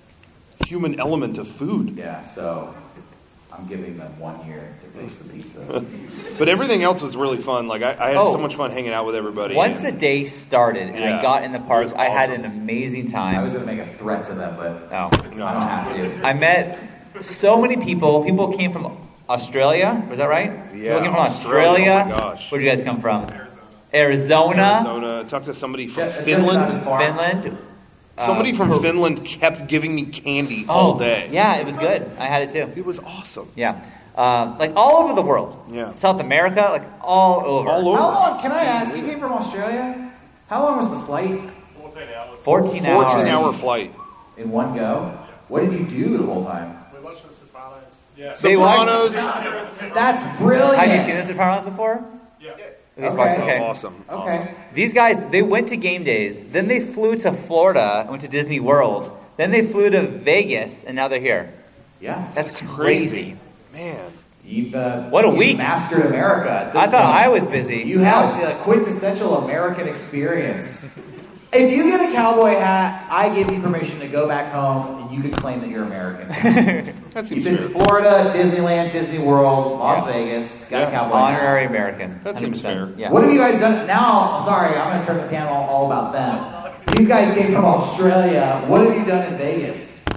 Speaker 2: human element of food.
Speaker 7: Yeah, so I'm giving them 1 year to taste the pizza.
Speaker 2: But everything else was really fun. Like I had so much fun hanging out with everybody.
Speaker 3: Once the day started and
Speaker 2: Yeah.
Speaker 3: I got in the park,
Speaker 2: It was
Speaker 3: I had
Speaker 2: awesome.
Speaker 3: an amazing
Speaker 7: I
Speaker 3: time.
Speaker 7: was going to make a threat to them, but
Speaker 3: No.
Speaker 7: I don't have to.
Speaker 3: I met so many people. People came from Australia. Was that right?
Speaker 2: Yeah,
Speaker 3: People came from
Speaker 2: Australia.
Speaker 3: Australia.
Speaker 2: Oh my gosh.
Speaker 3: Where'd you guys come from? Arizona.
Speaker 2: Arizona. Talked to somebody from
Speaker 7: Just about as
Speaker 2: Finland.
Speaker 7: far.
Speaker 3: Finland.
Speaker 2: Somebody from Finland kept giving me candy all day.
Speaker 3: Yeah, it was good. I had it too.
Speaker 2: It was awesome.
Speaker 3: Yeah. Like all over the world.
Speaker 2: Yeah.
Speaker 3: South America, like all over.
Speaker 2: All over.
Speaker 1: How long, can I ask, you came from Australia? How long was the flight
Speaker 4: 14 hours.
Speaker 3: 14 hours.
Speaker 2: 14-hour flight.
Speaker 7: In one go? What did you do the whole time?
Speaker 4: We watched The Sopranos. Yeah.
Speaker 3: They watched-
Speaker 2: Sopranos.
Speaker 1: That's brilliant.
Speaker 3: Have you seen The Sopranos before?
Speaker 4: Yeah.
Speaker 3: He's
Speaker 1: Okay.
Speaker 3: watched- okay.
Speaker 2: Awesome.
Speaker 1: Okay.
Speaker 2: Awesome.
Speaker 3: These guys, they went to game days, then they flew to Florida and went to Disney World, then they flew to Vegas, and now they're here.
Speaker 7: Yeah.
Speaker 3: That's
Speaker 2: Crazy.
Speaker 3: crazy.
Speaker 2: Man.
Speaker 1: You've,
Speaker 3: What a
Speaker 1: you've
Speaker 3: week.
Speaker 1: mastered America. At this
Speaker 3: I thought
Speaker 1: point.
Speaker 3: I was busy.
Speaker 1: You have the quintessential American experience. If you get a cowboy hat, I give you permission to go back home and you can claim that you're American.
Speaker 2: That
Speaker 1: You've
Speaker 2: seems
Speaker 1: been
Speaker 2: fair.
Speaker 1: to Florida, Disneyland, Disney World, Las Vegas, got a cowboy hat.
Speaker 3: Honorary American.
Speaker 2: That seems
Speaker 3: 100%.
Speaker 2: fair.
Speaker 3: Yeah.
Speaker 1: What have you guys done? Now, sorry, I'm going to turn the panel all about them. These guys came from Australia. What have you done in Vegas?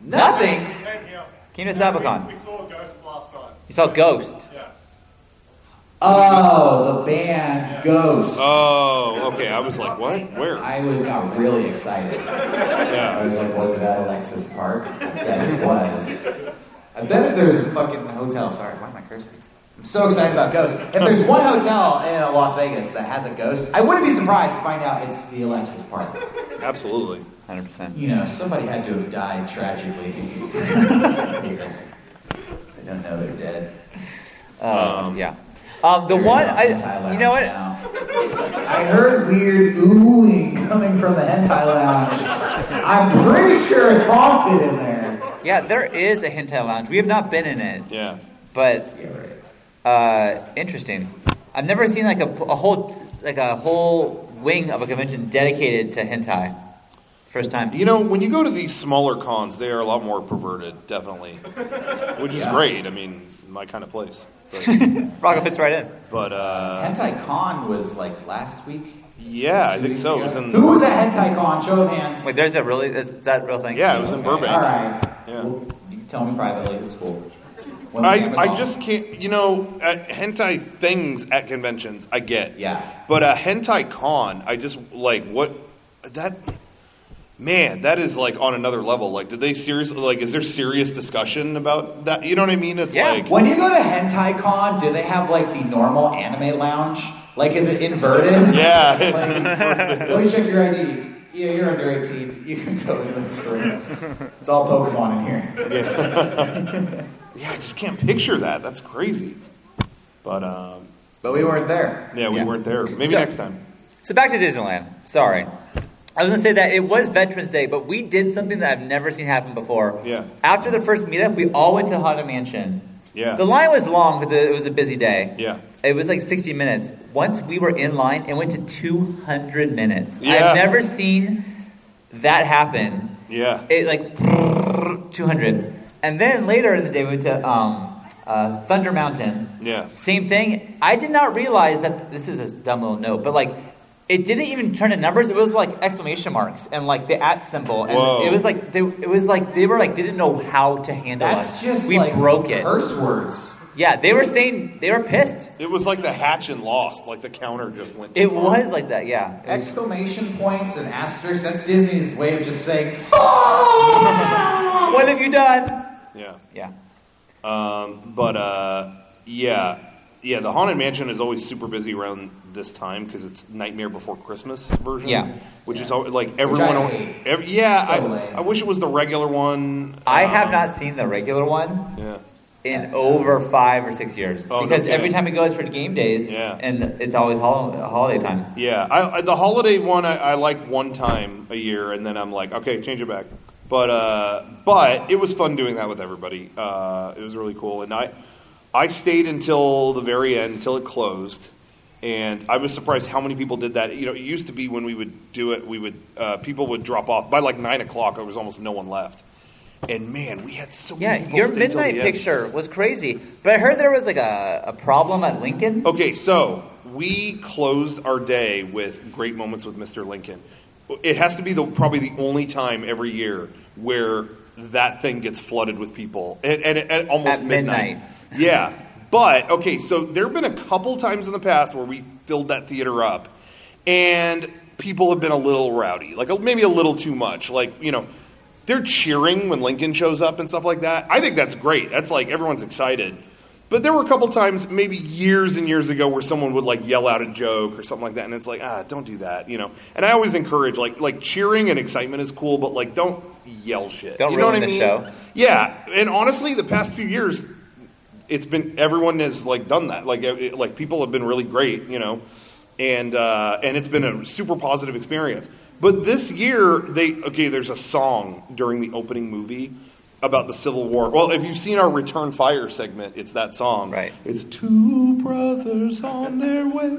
Speaker 3: Nothing?
Speaker 4: And him.
Speaker 3: Came to Sabacon.
Speaker 4: We saw a ghost last night.
Speaker 3: You saw Ghost.
Speaker 4: Yes.
Speaker 7: Oh, the band Ghost.
Speaker 2: Oh, okay. I was like, what? Where?
Speaker 7: I got really excited. I
Speaker 2: Yeah.
Speaker 7: was like, was it at Alexis Park? I bet it was. I bet if there's a fucking hotel, sorry, why am I cursing? I'm so excited about ghosts. If there's one hotel in Las Vegas that has a ghost, I wouldn't be surprised to find out it's the Alexis Park.
Speaker 2: Absolutely.
Speaker 3: 100%.
Speaker 7: You know, somebody had to have died tragically here. I don't know they're dead.
Speaker 3: Yeah. The one, you know what?
Speaker 7: I heard weird oohing coming from the hentai lounge. I'm pretty sure it's haunted in there.
Speaker 3: Yeah, there is a hentai lounge. We have not been in it,
Speaker 2: Yeah.
Speaker 3: but interesting. I've never seen like a whole wing of a convention dedicated to hentai. First time.
Speaker 2: You know, when you go to these smaller cons, they are a lot more perverted, definitely. Which is great. I mean, my kind of place.
Speaker 3: Rocco fits right in.
Speaker 2: But
Speaker 7: Hentai Con was like last week.
Speaker 2: yeah, I
Speaker 7: 2
Speaker 2: think
Speaker 7: weeks
Speaker 2: so.
Speaker 7: ago.
Speaker 2: It was in,
Speaker 7: Who was at Hentai Con? Show of hands.
Speaker 3: Wait, is that a real thing?
Speaker 2: yeah, it was in Burbank.
Speaker 7: All right.
Speaker 2: Yeah.
Speaker 7: Well, you can tell me privately. It's cool. When the camera's
Speaker 2: I
Speaker 7: on.
Speaker 2: just can't, you know, hentai things at conventions, I get.
Speaker 7: Yeah.
Speaker 2: But a hentai con, I just, like, what, that, man, that is, like, on another level. Like, did they seriously, like, is there serious discussion about that? You know what I mean? It's
Speaker 3: Yeah.
Speaker 2: like,
Speaker 7: When you go to Hentai Con, do they have like the normal anime lounge? Like, is it inverted?
Speaker 2: yeah.
Speaker 7: Like, let me check your ID. Yeah, you're under 18. You can go into this room. It's all Pokemon in here.
Speaker 2: Yeah, I just can't picture that. That's crazy. But,
Speaker 7: But we weren't there.
Speaker 2: yeah, we weren't there. Maybe
Speaker 3: So-
Speaker 2: next time.
Speaker 3: So back to Disneyland. Sorry. I was going to say that it was Veterans Day, but we did something that I've never seen happen before.
Speaker 2: Yeah.
Speaker 3: After the first meetup, we all went to Haunted Mansion.
Speaker 2: Yeah.
Speaker 3: The line was long because it was a busy day.
Speaker 2: Yeah.
Speaker 3: It was like 60 minutes. Once we were in line, it went to 200 minutes.
Speaker 2: Yeah.
Speaker 3: I've never seen that happen.
Speaker 2: Yeah.
Speaker 3: It like 200. And then later in the day, we went to Thunder Mountain.
Speaker 2: Yeah.
Speaker 3: Same thing. I did not realize that this is a dumb little note, but like it didn't even turn to numbers. It was like exclamation marks and like the @ symbol, and
Speaker 2: Whoa.
Speaker 3: it was like they were like didn't know how to handle
Speaker 7: That's
Speaker 3: us.
Speaker 7: just
Speaker 3: we
Speaker 7: like
Speaker 3: broke it.
Speaker 7: curse words.
Speaker 3: Yeah, they were saying they were pissed.
Speaker 2: It was like the hatch and Lost. Like the counter just went too
Speaker 3: It
Speaker 2: far.
Speaker 3: was like that. Yeah. It was-
Speaker 7: Exclamation points and asterisks. That's Disney's way of just saying,
Speaker 3: what have you done?
Speaker 2: Yeah.
Speaker 3: Yeah.
Speaker 2: Yeah, the Haunted Mansion is always super busy around this time because it's Nightmare Before Christmas version.
Speaker 3: Yeah.
Speaker 2: which is al- like everyone.
Speaker 7: I hate.
Speaker 2: Yeah,
Speaker 7: So lame.
Speaker 2: I wish it was the regular one.
Speaker 3: I have not seen the regular one
Speaker 2: Yeah,
Speaker 3: in over 5 or 6 years
Speaker 2: Oh, no
Speaker 3: because every
Speaker 2: kidding.
Speaker 3: time it goes for game days,
Speaker 2: Yeah.
Speaker 3: and it's always holiday time.
Speaker 2: yeah. The holiday one I like one time a year, and then I'm like, okay, change it back. But it was fun doing that with everybody. It was really cool, and I stayed until the very end, until it closed. And I was surprised how many people did that. You know, it used to be when we would do it, people would drop off by like 9 o'clock. There was almost no one left. And man, we had so many
Speaker 3: Yeah,
Speaker 2: people.
Speaker 3: your
Speaker 2: stay till the
Speaker 3: midnight
Speaker 2: end.
Speaker 3: picture was crazy. But I heard there was like a problem at Lincoln.
Speaker 2: Okay, so we closed our day with Great Moments with Mr. Lincoln. It has to be probably the only time every year where that thing gets flooded with people, and at almost
Speaker 3: At midnight.
Speaker 2: Yeah, but okay, so there have been a couple times in the past where we filled that theater up, and people have been a little rowdy, like maybe a little too much. Like, you know, they're cheering when Lincoln shows up and stuff like that. I think that's great. That's like everyone's excited. But there were a couple times, maybe years and years ago, where someone would like yell out a joke or something like that, and it's like, don't do that, you know. And I always encourage like cheering and excitement is cool, but like don't yell shit.
Speaker 3: Don't
Speaker 2: you know
Speaker 3: ruin
Speaker 2: what I
Speaker 3: the
Speaker 2: mean?
Speaker 3: show.
Speaker 2: Yeah, and honestly, the past few years, it's been everyone has like done that. Like people have been really great, you know, and it's been a super positive experience. But this year, there's a song during the opening movie about the Civil War. Well, if you've seen our Return Fire segment, it's that song.
Speaker 3: Right.
Speaker 2: It's two brothers on their way.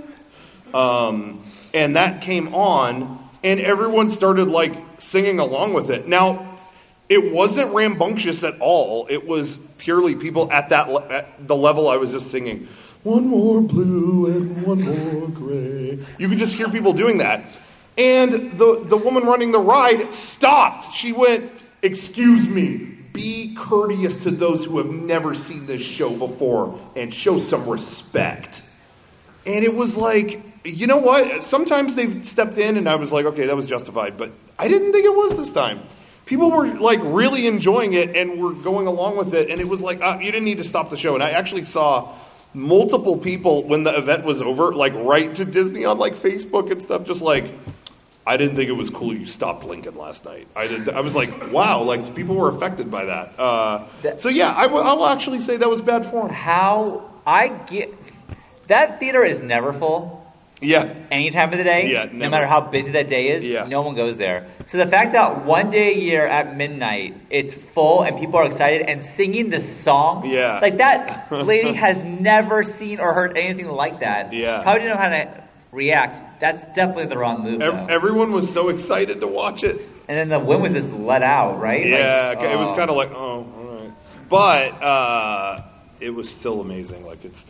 Speaker 2: And that came on, and everyone started like singing along with it. Now, it wasn't rambunctious at all. It was purely people at the level I was just singing. One more blue and one more gray. You could just hear people doing that. And the woman running the ride stopped. She went, excuse me, be courteous to those who have never seen this show before and show some respect. And it was like, you know what? Sometimes they've stepped in and I was like, okay, that was justified. But I didn't think it was this time. People were like really enjoying it and were going along with it. And it was like, you didn't need to stop the show. And I actually saw multiple people when the event was over, like write to Disney on like Facebook and stuff, just like, I didn't think it was cool you stopped Lincoln last night. I was like, wow, like people were affected by that. So yeah, I'll actually say that was bad form.
Speaker 3: That theater is never full.
Speaker 2: Yeah.
Speaker 3: Any time of the day.
Speaker 2: Yeah, never.
Speaker 3: No matter how busy that day is.
Speaker 2: Yeah.
Speaker 3: No one goes there. So the fact that one day a year at midnight it's full and people are excited and singing the song.
Speaker 2: Yeah.
Speaker 3: Like that lady has never seen or heard anything like that.
Speaker 2: Yeah.
Speaker 3: How do you know how to react? That's definitely the wrong move.
Speaker 2: Everyone was so excited to watch it.
Speaker 3: And then the wind was just let out, right?
Speaker 2: Yeah,
Speaker 3: like,
Speaker 2: it was kind of like, oh, all right. But it was still amazing. Like it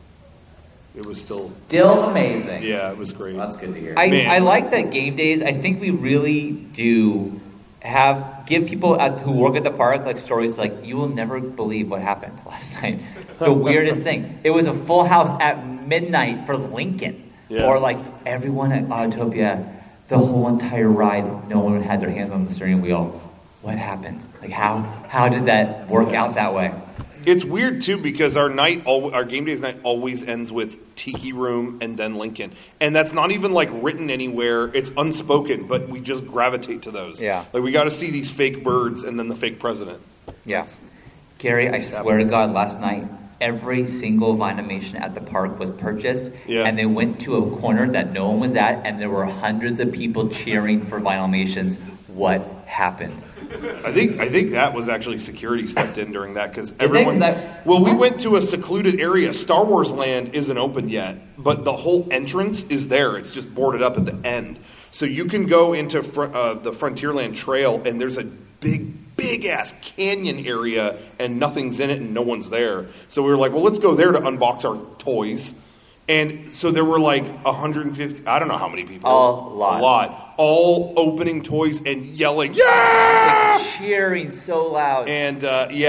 Speaker 2: was still
Speaker 7: amazing.
Speaker 2: Yeah, it was great.
Speaker 7: That's good to hear.
Speaker 3: I like that game days. I think we really do give people who work at the park like stories like, you will never believe what happened last night. The weirdest thing. It was a full house at midnight for Lincoln.
Speaker 2: Yeah.
Speaker 3: Or like everyone at Autopia, the whole entire ride, no one had their hands on the steering wheel. What happened? Like how did that work out that way?
Speaker 2: It's weird too because our game days night always ends with Tiki Room and then Lincoln, and that's not even like written anywhere. It's unspoken, but we just gravitate to those.
Speaker 3: Yeah,
Speaker 2: like we got to see these fake birds and then the fake president.
Speaker 3: Yeah, Gary, I swear to God, last night every single Vinimation at the park was purchased, and they went to a corner that no one was at, and there were hundreds of people cheering for Vinimations. What happened?
Speaker 2: I think that was actually security stepped in during that because everyone. We went to a secluded area. Star Wars Land isn't open yet, but the whole entrance is there. It's just boarded up at the end, so you can go into the Frontierland Trail, and there's a big ass canyon area, and nothing's in it, and no one's there. So we were like, well, let's go there to unbox our toys. And so there were like 150, I don't know how many people.
Speaker 3: A lot.
Speaker 2: All opening toys and yelling, yeah!
Speaker 3: Like cheering so loud.
Speaker 2: And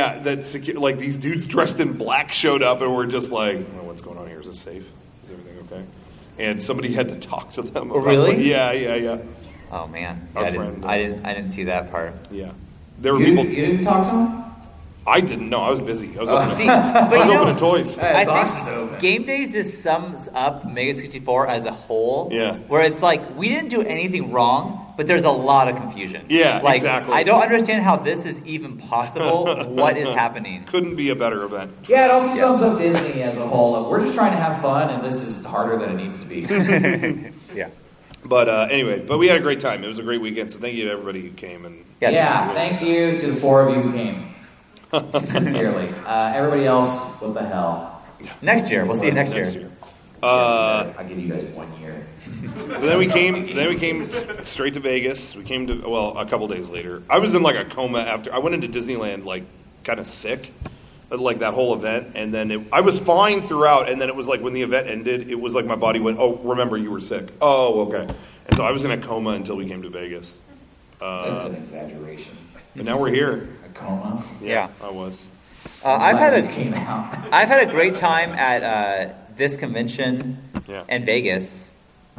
Speaker 2: like these dudes dressed in black showed up and were just like, oh, what's going on here? Is this safe? Is everything okay? And somebody had to talk to them.
Speaker 3: Oh, really?
Speaker 2: Yeah.
Speaker 3: Oh, man.
Speaker 2: Our friend.
Speaker 3: I didn't see that part.
Speaker 2: Yeah. There were people.
Speaker 7: You didn't talk to them?
Speaker 2: I didn't know. I was busy. I was
Speaker 3: opening
Speaker 2: toys.
Speaker 3: I think Game Days just sums up Mega 64 as a whole.
Speaker 2: Yeah.
Speaker 3: Where it's like, we didn't do anything wrong, but there's a lot of confusion.
Speaker 2: Yeah,
Speaker 3: like,
Speaker 2: exactly.
Speaker 3: I don't understand how this is even possible. What is happening?
Speaker 2: Couldn't be a better event.
Speaker 7: Yeah, it also sums up Disney as a whole. We're just trying to have fun, and this is harder than it needs to be.
Speaker 3: Yeah.
Speaker 2: But anyway, we had a great time. It was a great weekend, so thank you to everybody who came. And
Speaker 7: thank you to the 4 of you who came. Sincerely. Everybody else, what the hell?
Speaker 3: Next year. We'll see you next year.
Speaker 7: I'll give you guys 1 year.
Speaker 2: Then we came straight to Vegas. We came to, a couple days later. I was in like a coma after. I went into Disneyland like kind of sick, like that whole event. And then I was fine throughout. And then it was like when the event ended, it was like my body went, oh, remember you were sick. Oh, okay. And so I was in a coma until we came to Vegas.
Speaker 7: That's an exaggeration.
Speaker 2: But now we're here.
Speaker 7: Coma?
Speaker 3: Yeah.
Speaker 2: I was.
Speaker 3: I've had a great time at this convention in Vegas.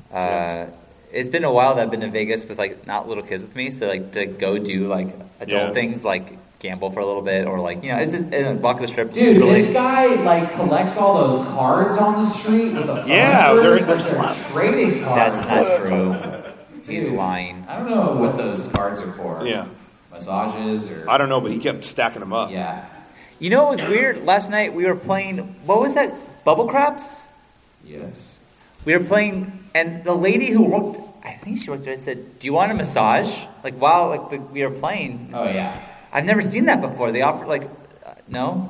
Speaker 3: It's been a while that I've been to Vegas with like not little kids with me, so like to go do like adult things like gamble for a little bit or like it's walk the strip.
Speaker 7: Dude, this guy like collects all those cards on the street with the
Speaker 2: they're
Speaker 7: trading cards.
Speaker 3: That's not true. He's lying.
Speaker 7: I don't know what those cards are for.
Speaker 2: Yeah.
Speaker 7: Massages or...
Speaker 2: I don't know, but he kept stacking them up.
Speaker 7: Yeah.
Speaker 3: You know what was weird? Last night we were playing... What was that? Bubble Craps?
Speaker 7: Yes.
Speaker 3: We were playing... And the lady who worked... I think she worked there. I said, do you want a massage? Like, while we were playing.
Speaker 7: Oh, yeah.
Speaker 3: I've never seen that before. They offer, like... No?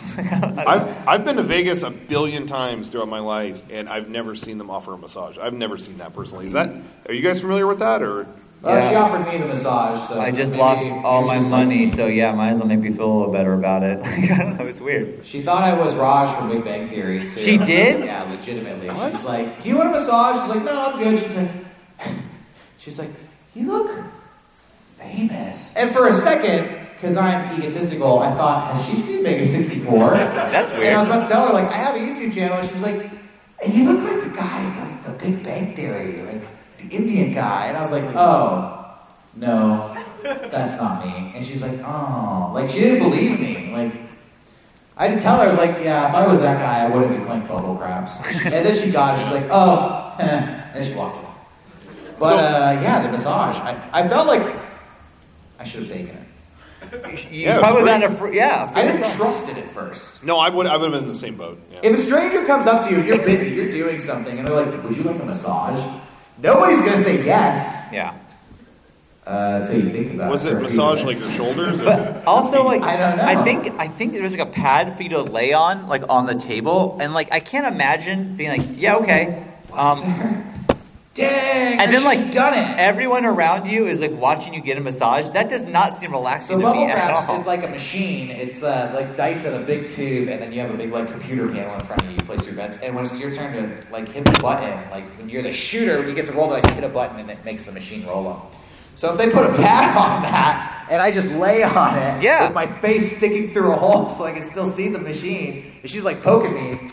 Speaker 2: I've been to Vegas 1 billion times throughout my life, and I've never seen them offer a massage. I've never seen that personally. Are you guys familiar with that, or...
Speaker 7: She offered me the massage, so...
Speaker 3: I just lost all my money, so might as well make me feel a little better about it. I don't know, it's weird.
Speaker 7: She thought I was Raj from Big Bang Theory, too.
Speaker 3: She did?
Speaker 7: Yeah, legitimately. What? She's like, do you want a massage? She's like, no, I'm good. She's like, you look famous. And for a second, because I'm egotistical, I thought, has she seen Mega 64?
Speaker 3: That's weird.
Speaker 7: And I was about to tell her, like, I have a YouTube channel, and she's like, and you look like the guy from The Big Bang Theory, like the Indian guy. And I was like, oh, no, that's not me. And she's like, oh, like she didn't believe me. Like, I had to tell her, I was like, yeah, if I was that guy, I wouldn't be playing Bubble Craps. And then she got it, she's like, oh, and she walked away. But yeah, the massage, I felt like I should have taken it.
Speaker 3: You probably got a free
Speaker 7: I didn't trust it at first.
Speaker 2: No, I would have been in the same boat. Yeah.
Speaker 7: If a stranger comes up to you, you're busy, you're doing something, and they're like, would you like a massage? Nobody's going to say yes.
Speaker 3: Yeah.
Speaker 7: Until you think about it.
Speaker 2: Was it massage like your shoulders?
Speaker 3: But also, like,
Speaker 7: I don't know.
Speaker 3: I think there's like a pad for you to lay on, like on the table, and like I can't imagine being like, yeah, okay.
Speaker 7: Dang,
Speaker 3: And then, like,
Speaker 7: done it.
Speaker 3: everyone around you is like watching you get a massage. That does not seem relaxing
Speaker 7: So
Speaker 3: to
Speaker 7: Bubble
Speaker 3: me at all.
Speaker 7: Wraps is like a machine. It's like dice in a big tube, and then you have a big like computer panel in front of you. You place your bets, and when it's your turn to like hit the button, like when you're the shooter, when you get to roll the dice, you hit a button, and it makes the machine roll them. So if they put a pad on that, and I just lay on it,
Speaker 3: Yeah.
Speaker 7: with my face sticking through a hole so I can still see the machine, and she's like poking me,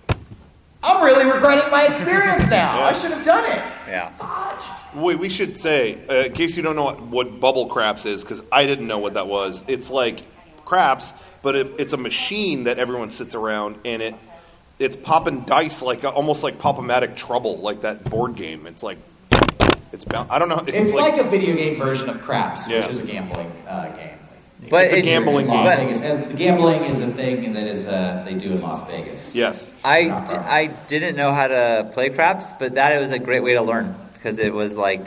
Speaker 7: I'm really regretting my experience now.
Speaker 2: Yeah.
Speaker 7: I should have done it.
Speaker 3: Yeah.
Speaker 7: Fudge.
Speaker 2: Wait, we should say, in case you don't know what Bubble Craps is, because I didn't know what that was. It's like craps, but it's a machine that everyone sits around, and it's popping dice like almost like Pop-O-Matic Trouble, like that board game. It's like I don't know.
Speaker 7: It's like a video game version of Craps,
Speaker 2: Yeah.
Speaker 7: which is a gambling game.
Speaker 3: But
Speaker 2: It's a gambling
Speaker 7: in Las
Speaker 2: game.
Speaker 7: Vegas. And gambling is a thing that is they do in Las Vegas.
Speaker 2: Yes.
Speaker 3: I didn't know how to play craps, but that was a great way to learn because it was like,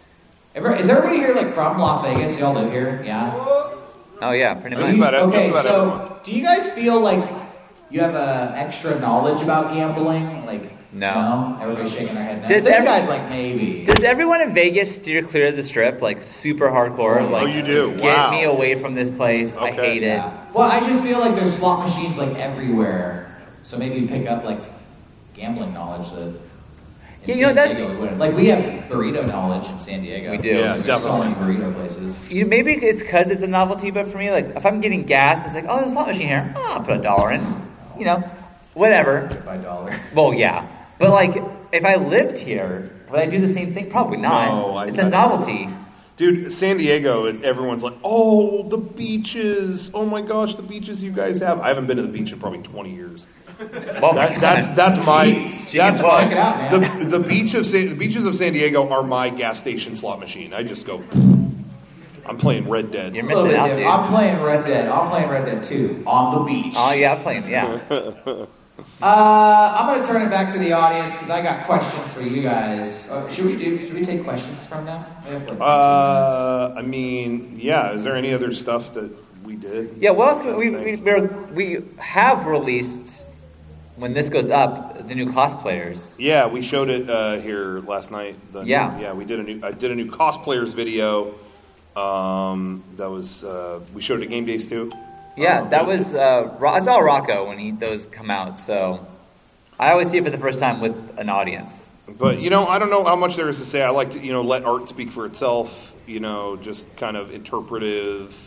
Speaker 7: Is everybody here like from Las Vegas? Y'all live here? Yeah.
Speaker 3: oh yeah, pretty
Speaker 2: Just
Speaker 3: much.
Speaker 2: about it.
Speaker 7: Okay,
Speaker 2: Just about
Speaker 7: so
Speaker 2: everyone.
Speaker 7: do you guys feel like you have extra knowledge about gambling? Like
Speaker 3: No.
Speaker 7: Everybody's shaking their head no.
Speaker 3: Does
Speaker 7: This
Speaker 3: every-
Speaker 7: guy's like maybe.
Speaker 3: Does everyone in Vegas steer clear of the strip, like super hardcore? Like,
Speaker 2: you do?
Speaker 3: Get
Speaker 2: Wow.
Speaker 3: me away from this place. I
Speaker 2: Okay.
Speaker 3: hate it.
Speaker 7: Yeah. Well, I just feel like there's slot machines like everywhere. So maybe you pick up like gambling knowledge that. in
Speaker 3: Yeah, you know,
Speaker 7: San
Speaker 3: that's-
Speaker 7: Diego we wouldn't. Like we have burrito knowledge in San Diego.
Speaker 3: We do.
Speaker 2: Yeah,
Speaker 7: There's so
Speaker 2: definitely.
Speaker 7: many burrito places.
Speaker 3: Maybe it's because it's a novelty, but for me, like if I'm getting gas, it's like, oh, there's a slot machine here. Oh, I'll put $1 in. You know, whatever.
Speaker 7: By dollar.
Speaker 3: Well, yeah, but like if I lived here, would I do the same thing? Probably not.
Speaker 2: No,
Speaker 3: it's a novelty.
Speaker 2: Dude, San Diego, everyone's like, oh, the beaches. Oh my gosh, the beaches you guys have. I haven't been to the beach in probably 20 years.
Speaker 3: Well,
Speaker 2: That's my that's
Speaker 3: well,
Speaker 2: my
Speaker 7: check it out, man.
Speaker 2: the beaches of San Diego are my gas station slot machine. I just go. I'm playing Red Dead.
Speaker 3: You're
Speaker 7: A little
Speaker 3: missing
Speaker 7: bit
Speaker 3: out,
Speaker 7: different.
Speaker 3: dude.
Speaker 7: I'm playing Red Dead. I'm playing Red Dead 2 on the beach.
Speaker 3: Oh yeah, I'm playing. Yeah.
Speaker 7: I'm gonna turn it back to the audience because I got questions for you guys. Should we take questions from them? We have, like, 15 minutes.
Speaker 2: I mean, yeah. Is there any other stuff that we did?
Speaker 3: Yeah. What else? We have released when this goes up the new cosplayers.
Speaker 2: Yeah, we showed it here last night.
Speaker 3: Yeah.
Speaker 2: We did I did a new cosplayers video. That was we showed it at Game Days too.
Speaker 3: Yeah, that was I saw Rocco when those come out. So I always see it for the first time with an audience.
Speaker 2: But I don't know how much there is to say. I like to let art speak for itself. Just kind of interpretive.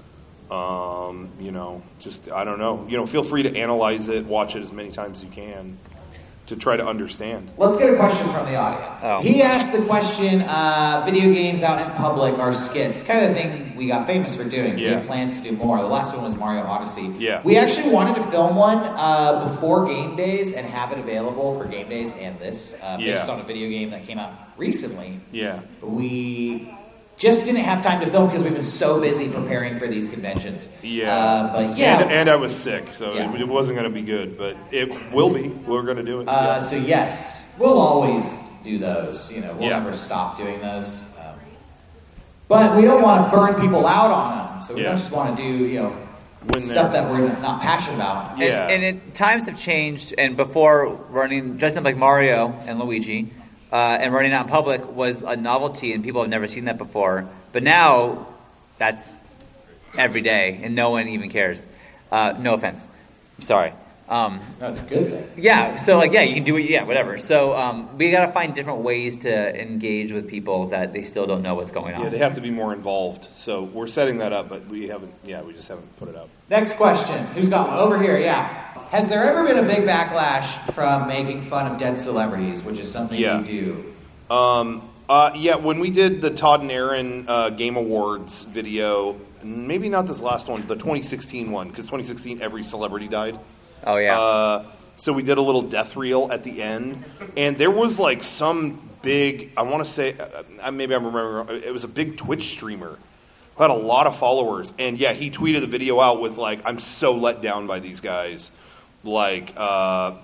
Speaker 2: Just I don't know. Feel free to analyze it, watch it as many times as you can to try to understand.
Speaker 7: Let's get a question from the audience.
Speaker 3: Oh.
Speaker 7: He asked the question, video games out in public are skits. Kind of the thing we got famous for doing. We
Speaker 2: Yeah.
Speaker 7: have plans to do more. The last one was Mario Odyssey.
Speaker 2: Yeah.
Speaker 7: We actually wanted to film one before Game Days and have it available for Game Days and this, based
Speaker 2: Yeah.
Speaker 7: on a video game that came out recently.
Speaker 2: Yeah.
Speaker 7: We just didn't have time to film because we've been so busy preparing for these conventions.
Speaker 2: Yeah.
Speaker 7: But yeah.
Speaker 2: And I was sick, so
Speaker 7: Yeah.
Speaker 2: it wasn't going to be good, but it will be. We're going to do it.
Speaker 7: So yes, we'll always do those. We'll
Speaker 2: Yeah.
Speaker 7: never stop doing those. But we don't want to burn people out on them. So we
Speaker 2: Yeah.
Speaker 7: don't just want to do
Speaker 2: When
Speaker 7: stuff
Speaker 2: they're-
Speaker 7: that we're not passionate about.
Speaker 2: Yeah.
Speaker 3: And times have changed. And before dressing up like Mario and Luigi and running out in public was a novelty, and people have never seen that before. But now that's every day, and no one even cares. No offense. I'm sorry. Um,
Speaker 7: No, it's a good thing.
Speaker 3: Yeah, so like, yeah, you can do it, yeah, whatever. So we got to find different ways to engage with people that they still don't know what's going on.
Speaker 2: Yeah, they have to be more involved. So we're setting that up, but we just haven't put it up.
Speaker 7: Next question. Who's got one? Over here, yeah. Has there ever been a big backlash from making fun of dead celebrities, which is something
Speaker 2: Yeah.
Speaker 7: you do?
Speaker 2: Yeah, when we did the Todd and Aaron Game Awards video, maybe not this last one, the 2016 one, because 2016 every celebrity died.
Speaker 3: Oh, yeah.
Speaker 2: So we did a little death reel at the end, and there was like some big, I want to say, maybe I'm remembering, it was a big Twitch streamer who had a lot of followers, and yeah, he tweeted the video out with like, I'm so let down by these guys. Like, what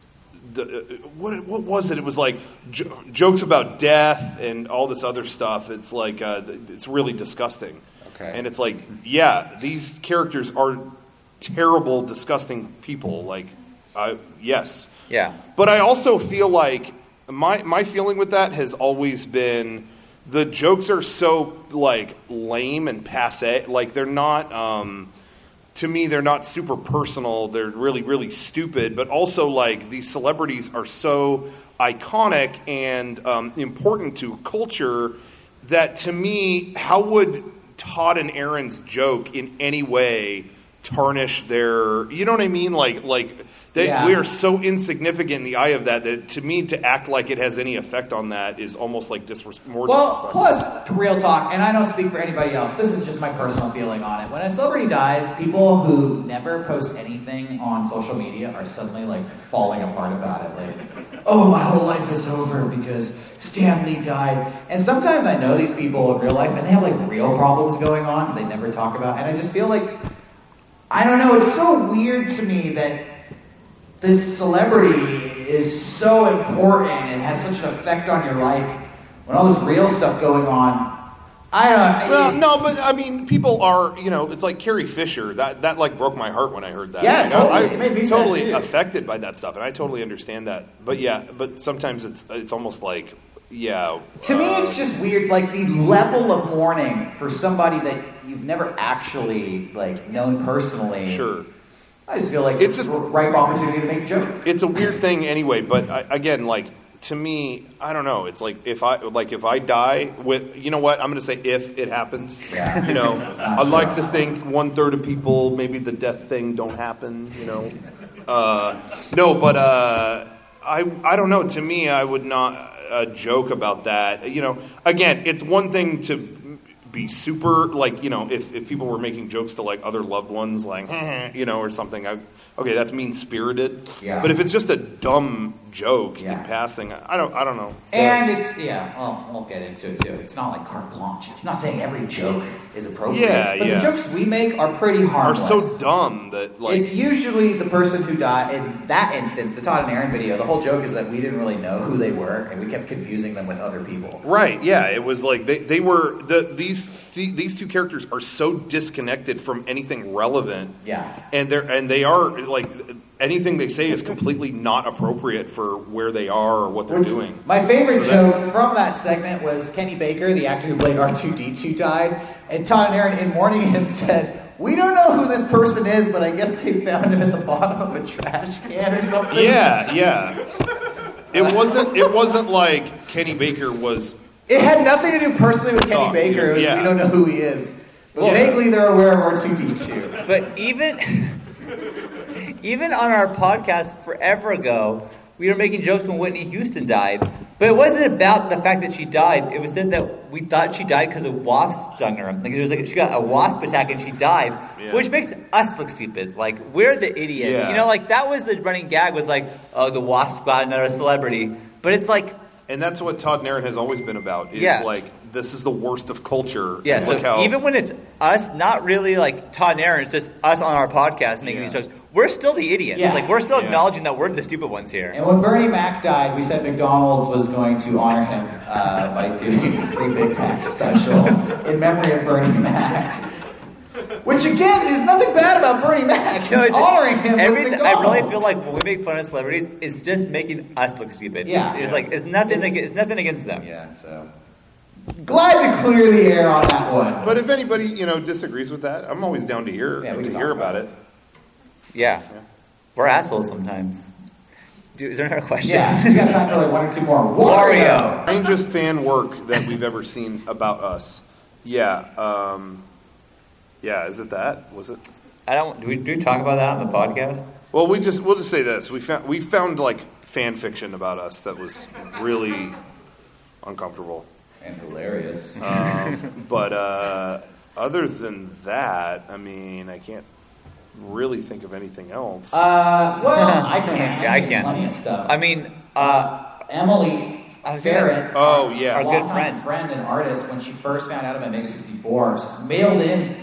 Speaker 2: was it? It was like jokes about death and all this other stuff. It's like, it's really disgusting.
Speaker 7: Okay.
Speaker 2: And it's like, yeah, these characters are terrible, disgusting people. Like, yes.
Speaker 3: Yeah.
Speaker 2: But I also feel like my feeling with that has always been the jokes are so like lame and passé. Like they're not. To me, they're not super personal. They're really, really stupid. But also, like these celebrities are so iconic and important to culture that to me, how would Todd and Aaron's joke in any way tarnish their, you know what I mean? Like they,
Speaker 7: Yeah.
Speaker 2: we are so insignificant in the eye of that to me, to act like it has any effect on that is almost like more
Speaker 7: Well,
Speaker 2: disrespectful.
Speaker 7: plus, real talk, and I don't speak for anybody else, this is just my personal feeling on it. When a celebrity dies, people who never post anything on social media are suddenly, like, falling apart about it. Like, oh, my whole life is over because Stan Lee died. And sometimes I know these people in real life, and they have, like, real problems going on they never talk about. And I just feel like, I don't know, it's so weird to me that this celebrity is so important and has such an effect on your life when all this real stuff going on. I don't know.
Speaker 2: Well, no, but I mean, people are, it's like Carrie Fisher. That like broke my heart when I heard that.
Speaker 7: Yeah,
Speaker 2: Like,
Speaker 7: totally.
Speaker 2: I'm
Speaker 7: It made me sad,
Speaker 2: totally
Speaker 7: too.
Speaker 2: affected by that stuff, and I totally understand that. But yeah, but sometimes it's almost like, yeah.
Speaker 7: To me, it's just weird, like the level of mourning for somebody that you've never actually like known personally.
Speaker 2: Sure.
Speaker 7: I just feel like
Speaker 2: It's
Speaker 7: it's
Speaker 2: just-
Speaker 7: a ripe opportunity to make a joke.
Speaker 2: It's a weird thing anyway, but again, like to me, I don't know. It's like if I die with, you know what? I'm going to say if it happens.
Speaker 7: Yeah.
Speaker 2: I'd like to think 1/3 of people, maybe the death thing don't happen. No, but I don't know. To me, I would not joke about that. Again, it's one thing to be super, like, if people were making jokes to, like, other loved ones, like, or something, okay, that's mean-spirited.
Speaker 7: Yeah.
Speaker 2: But if it's just a dumb joke
Speaker 7: Yeah.
Speaker 2: in passing, I don't know.
Speaker 7: And it's, we'll get into it too. It's not like carte blanche. I'm not saying every joke is appropriate.
Speaker 2: Yeah,
Speaker 7: but
Speaker 2: yeah.
Speaker 7: the jokes we make are pretty
Speaker 2: Are
Speaker 7: harmless.
Speaker 2: so dumb that, like...
Speaker 7: It's usually the person who died. In that instance, the Todd and Aaron video, the whole joke is that we didn't really know who they were, and we kept confusing them with other people.
Speaker 2: Right, yeah, it was like they were these two characters are so disconnected from anything relevant.
Speaker 7: Yeah.
Speaker 2: And they are like anything they say is completely not appropriate for where they are or what they're doing.
Speaker 7: My favorite
Speaker 2: So that-
Speaker 7: joke from that segment was Kenny Baker, the actor who played R2-D2, died, and Todd and Aaron, in mourning him, said, "We don't know who this person is, but I guess they found him at the bottom of a trash can or something."
Speaker 2: Yeah. It wasn't like Kenny Baker was.
Speaker 7: It had nothing to do personally with Kenny
Speaker 2: Soft,
Speaker 7: Baker. It was,
Speaker 2: yeah.
Speaker 7: we don't know who he is. But
Speaker 2: Yeah.
Speaker 7: vaguely they're aware of R2-D2.
Speaker 3: But even on our podcast forever ago, we were making jokes when Whitney Houston died. But it wasn't about the fact that she died. It was said that we thought she died because a wasp stung her. Like it was like she got a wasp attack and she died,
Speaker 2: Yeah.
Speaker 3: which makes us look stupid. Like we're the idiots.
Speaker 2: Yeah.
Speaker 3: Like that was the running gag. Was like, oh, the wasp got another celebrity. But it's like,
Speaker 2: And that's what Todd and Aaron has always been about. Is
Speaker 3: Yeah.
Speaker 2: like this is the worst of culture.
Speaker 3: yeah.
Speaker 2: And
Speaker 3: So
Speaker 2: look how,
Speaker 3: even when it's us, not really like Todd and Aaron, it's just us on our podcast making these jokes. We're still the idiots.
Speaker 7: Yeah.
Speaker 3: Like we're still
Speaker 2: Yeah.
Speaker 3: acknowledging that we're the stupid ones here.
Speaker 7: And when Bernie Mac died, we said McDonald's was going to honor him by doing a free Big Mac special in memory of Bernie Mac. Which again is nothing bad about Bernie Mac.
Speaker 3: No,
Speaker 7: It's honoring him with
Speaker 3: everything. I
Speaker 7: McDonald's.
Speaker 3: really feel like when we make fun of celebrities, it's just making us look stupid.
Speaker 7: Yeah.
Speaker 3: It's like it's nothing. It's nothing against them.
Speaker 7: Yeah, so glad to clear the air on that one.
Speaker 2: But if anybody disagrees with that, I'm always down to hear
Speaker 7: Yeah, we can
Speaker 2: to
Speaker 7: talk
Speaker 2: hear
Speaker 7: about
Speaker 2: about it.
Speaker 3: Yeah. We're assholes sometimes. Dude, is there another question?
Speaker 7: Yeah, we got time for like one or two more. Wario!
Speaker 2: Strangest fan work that we've ever seen about us. Yeah. Yeah, is it that? Was it?
Speaker 3: Do we talk about that on the podcast?
Speaker 2: Well, we'll just say this. We found like fan fiction about us that was really uncomfortable.
Speaker 7: And hilarious.
Speaker 2: But other than that, I mean, I can't really think of anything else.
Speaker 7: Well, I can.
Speaker 3: Yeah, I can.
Speaker 7: Plenty of stuff.
Speaker 3: I mean,
Speaker 7: Emily Barrett.
Speaker 2: Oh, yeah.
Speaker 3: Our good
Speaker 7: longtime friend and artist, when she first found out about Mega 64, just mailed in.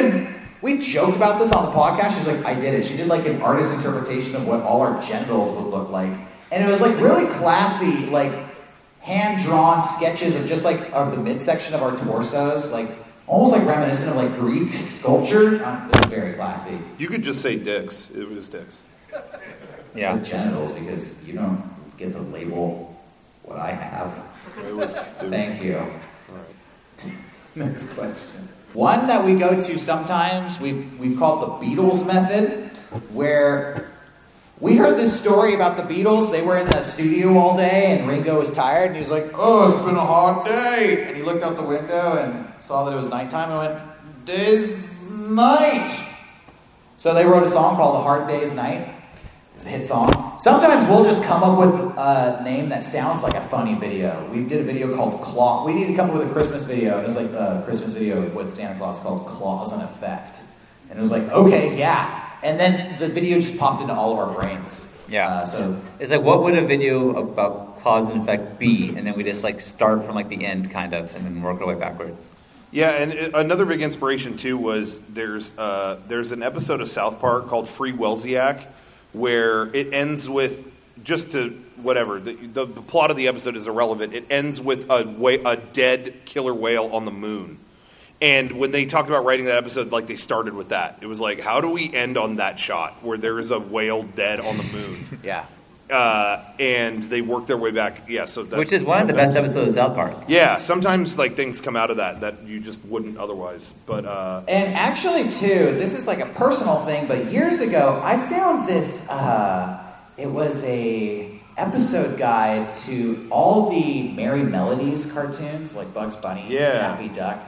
Speaker 7: We joked about this on the podcast. She's like, I did it. She did like an artist interpretation of what all our genitals would look like. And it was like really classy, like hand-drawn sketches of just like the midsection of our torsos, like almost like reminiscent of like Greek sculpture. It was very classy.
Speaker 2: You could just say dicks. It was dicks.
Speaker 3: yeah.
Speaker 7: Genitals, because you don't get to label what I have.
Speaker 2: It was.
Speaker 7: Thank you.
Speaker 2: All right.
Speaker 7: Next question. One that we go to sometimes, we've called the Beatles method, where we heard this story about the Beatles. They were in the studio all day, and Ringo was tired, and he's like, oh, it's been a hard day. And he looked out the window and saw that it was nighttime and went, day's night. So they wrote a song called A Hard Day's Night. It's a hit song. Sometimes we'll just come up with a name that sounds like a funny video. We did a video called Claw. We need to come up with a Christmas video. It was like a Christmas video with Santa Claus called Claws in Effect. And it was like, okay, yeah. And then the video just popped into all of our brains.
Speaker 3: Yeah.
Speaker 7: So
Speaker 3: it's like, what would a video about Claws in Effect be? And then we just like start from like the end, kind of, and then work our way backwards.
Speaker 2: Yeah, and another big inspiration too was there's an episode of South Park called Free Welsiak, where it ends with, just to whatever, the plot of the episode is irrelevant. It ends with a dead killer whale on the moon. And when they talked about writing that episode, like they started with that. It was like, how do we end on that shot where there is a whale dead on the moon?
Speaker 3: Yeah.
Speaker 2: And they worked their way back. Yeah, so
Speaker 3: which is one of the best episodes of South Park.
Speaker 2: Yeah, sometimes like things come out of that you just wouldn't otherwise. But
Speaker 7: and actually, too, this is like a personal thing. But years ago, I found this. It was a episode guide to all the Merry Melodies cartoons, like Bugs Bunny, Daffy Duck,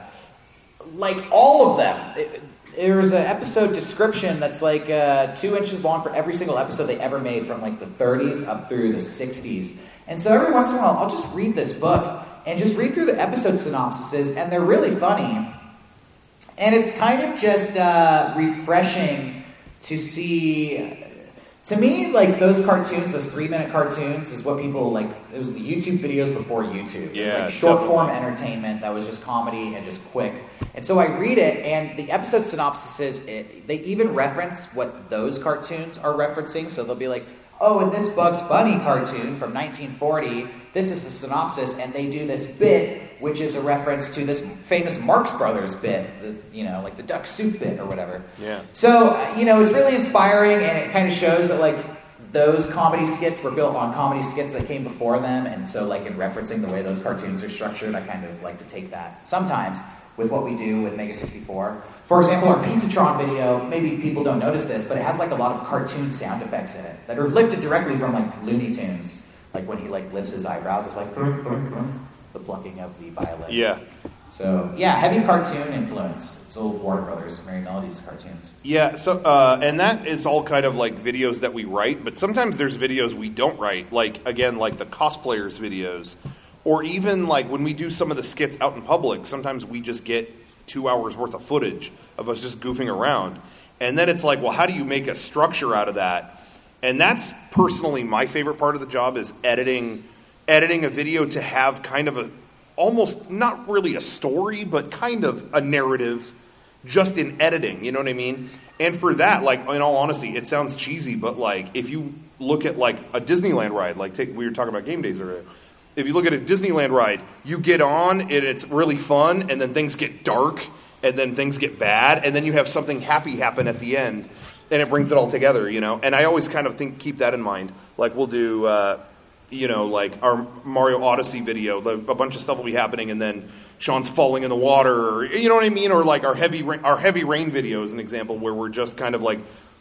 Speaker 7: like all of them. There's an episode description that's like 2 inches long for every single episode they ever made from like the 30s up through the 60s. And so every once in a while, I'll just read this book and just read through the episode synopsises, and they're really funny. And it's kind of just refreshing to see. To me, like those cartoons, those 3-minute cartoons, is what people like. It was the YouTube videos before YouTube. It was like short form entertainment that was just comedy and just quick. And so I read it, and the episode synopsises, they even reference what those cartoons are referencing. So they'll be like, oh, in this Bugs Bunny cartoon from 1940, this is the synopsis, and they do this bit, which is a reference to this famous Marx Brothers bit, like the duck soup bit or whatever.
Speaker 2: Yeah.
Speaker 7: So, it's really inspiring, and it kind of shows that, like, those comedy skits were built on comedy skits that came before them, and so, like, in referencing the way those cartoons are structured, I kind of like to take that sometimes with what we do with Mega 64. For example, our Pizzatron video, maybe people don't notice this, but it has, like, a lot of cartoon sound effects in it that are lifted directly from, like, Looney Tunes. Like, when he, like, lifts his eyebrows, it's like, the plucking of the violin.
Speaker 2: Yeah.
Speaker 7: So, yeah, heavy cartoon influence. It's old Warner Brothers, Merry Melodies cartoons.
Speaker 2: Yeah, so and that is all kind of like videos that we write, but sometimes there's videos we don't write, like, again, like the cosplayers videos, or even like when we do some of the skits out in public, sometimes we just get 2 hours worth of footage of us just goofing around. And then it's like, well, how do you make a structure out of that? And that's personally my favorite part of the job, is editing a video to have kind of a, almost not really a story, but kind of a narrative just in editing, you know what I mean? And for that, like, in all honesty, it sounds cheesy, but like, if you look at like a Disneyland ride, like we were talking about game days earlier, if you look at a Disneyland ride, you get on and it's really fun, and then things get dark, and then things get bad, and then you have something happy happen at the end, and it brings it all together, And I always kind of keep that in mind. Like, we'll do, like our Mario Odyssey video, a bunch of stuff will be happening, and then Sean's falling in the water, or, you know what I mean? Or like our heavy rain video is an example where we're just kind of like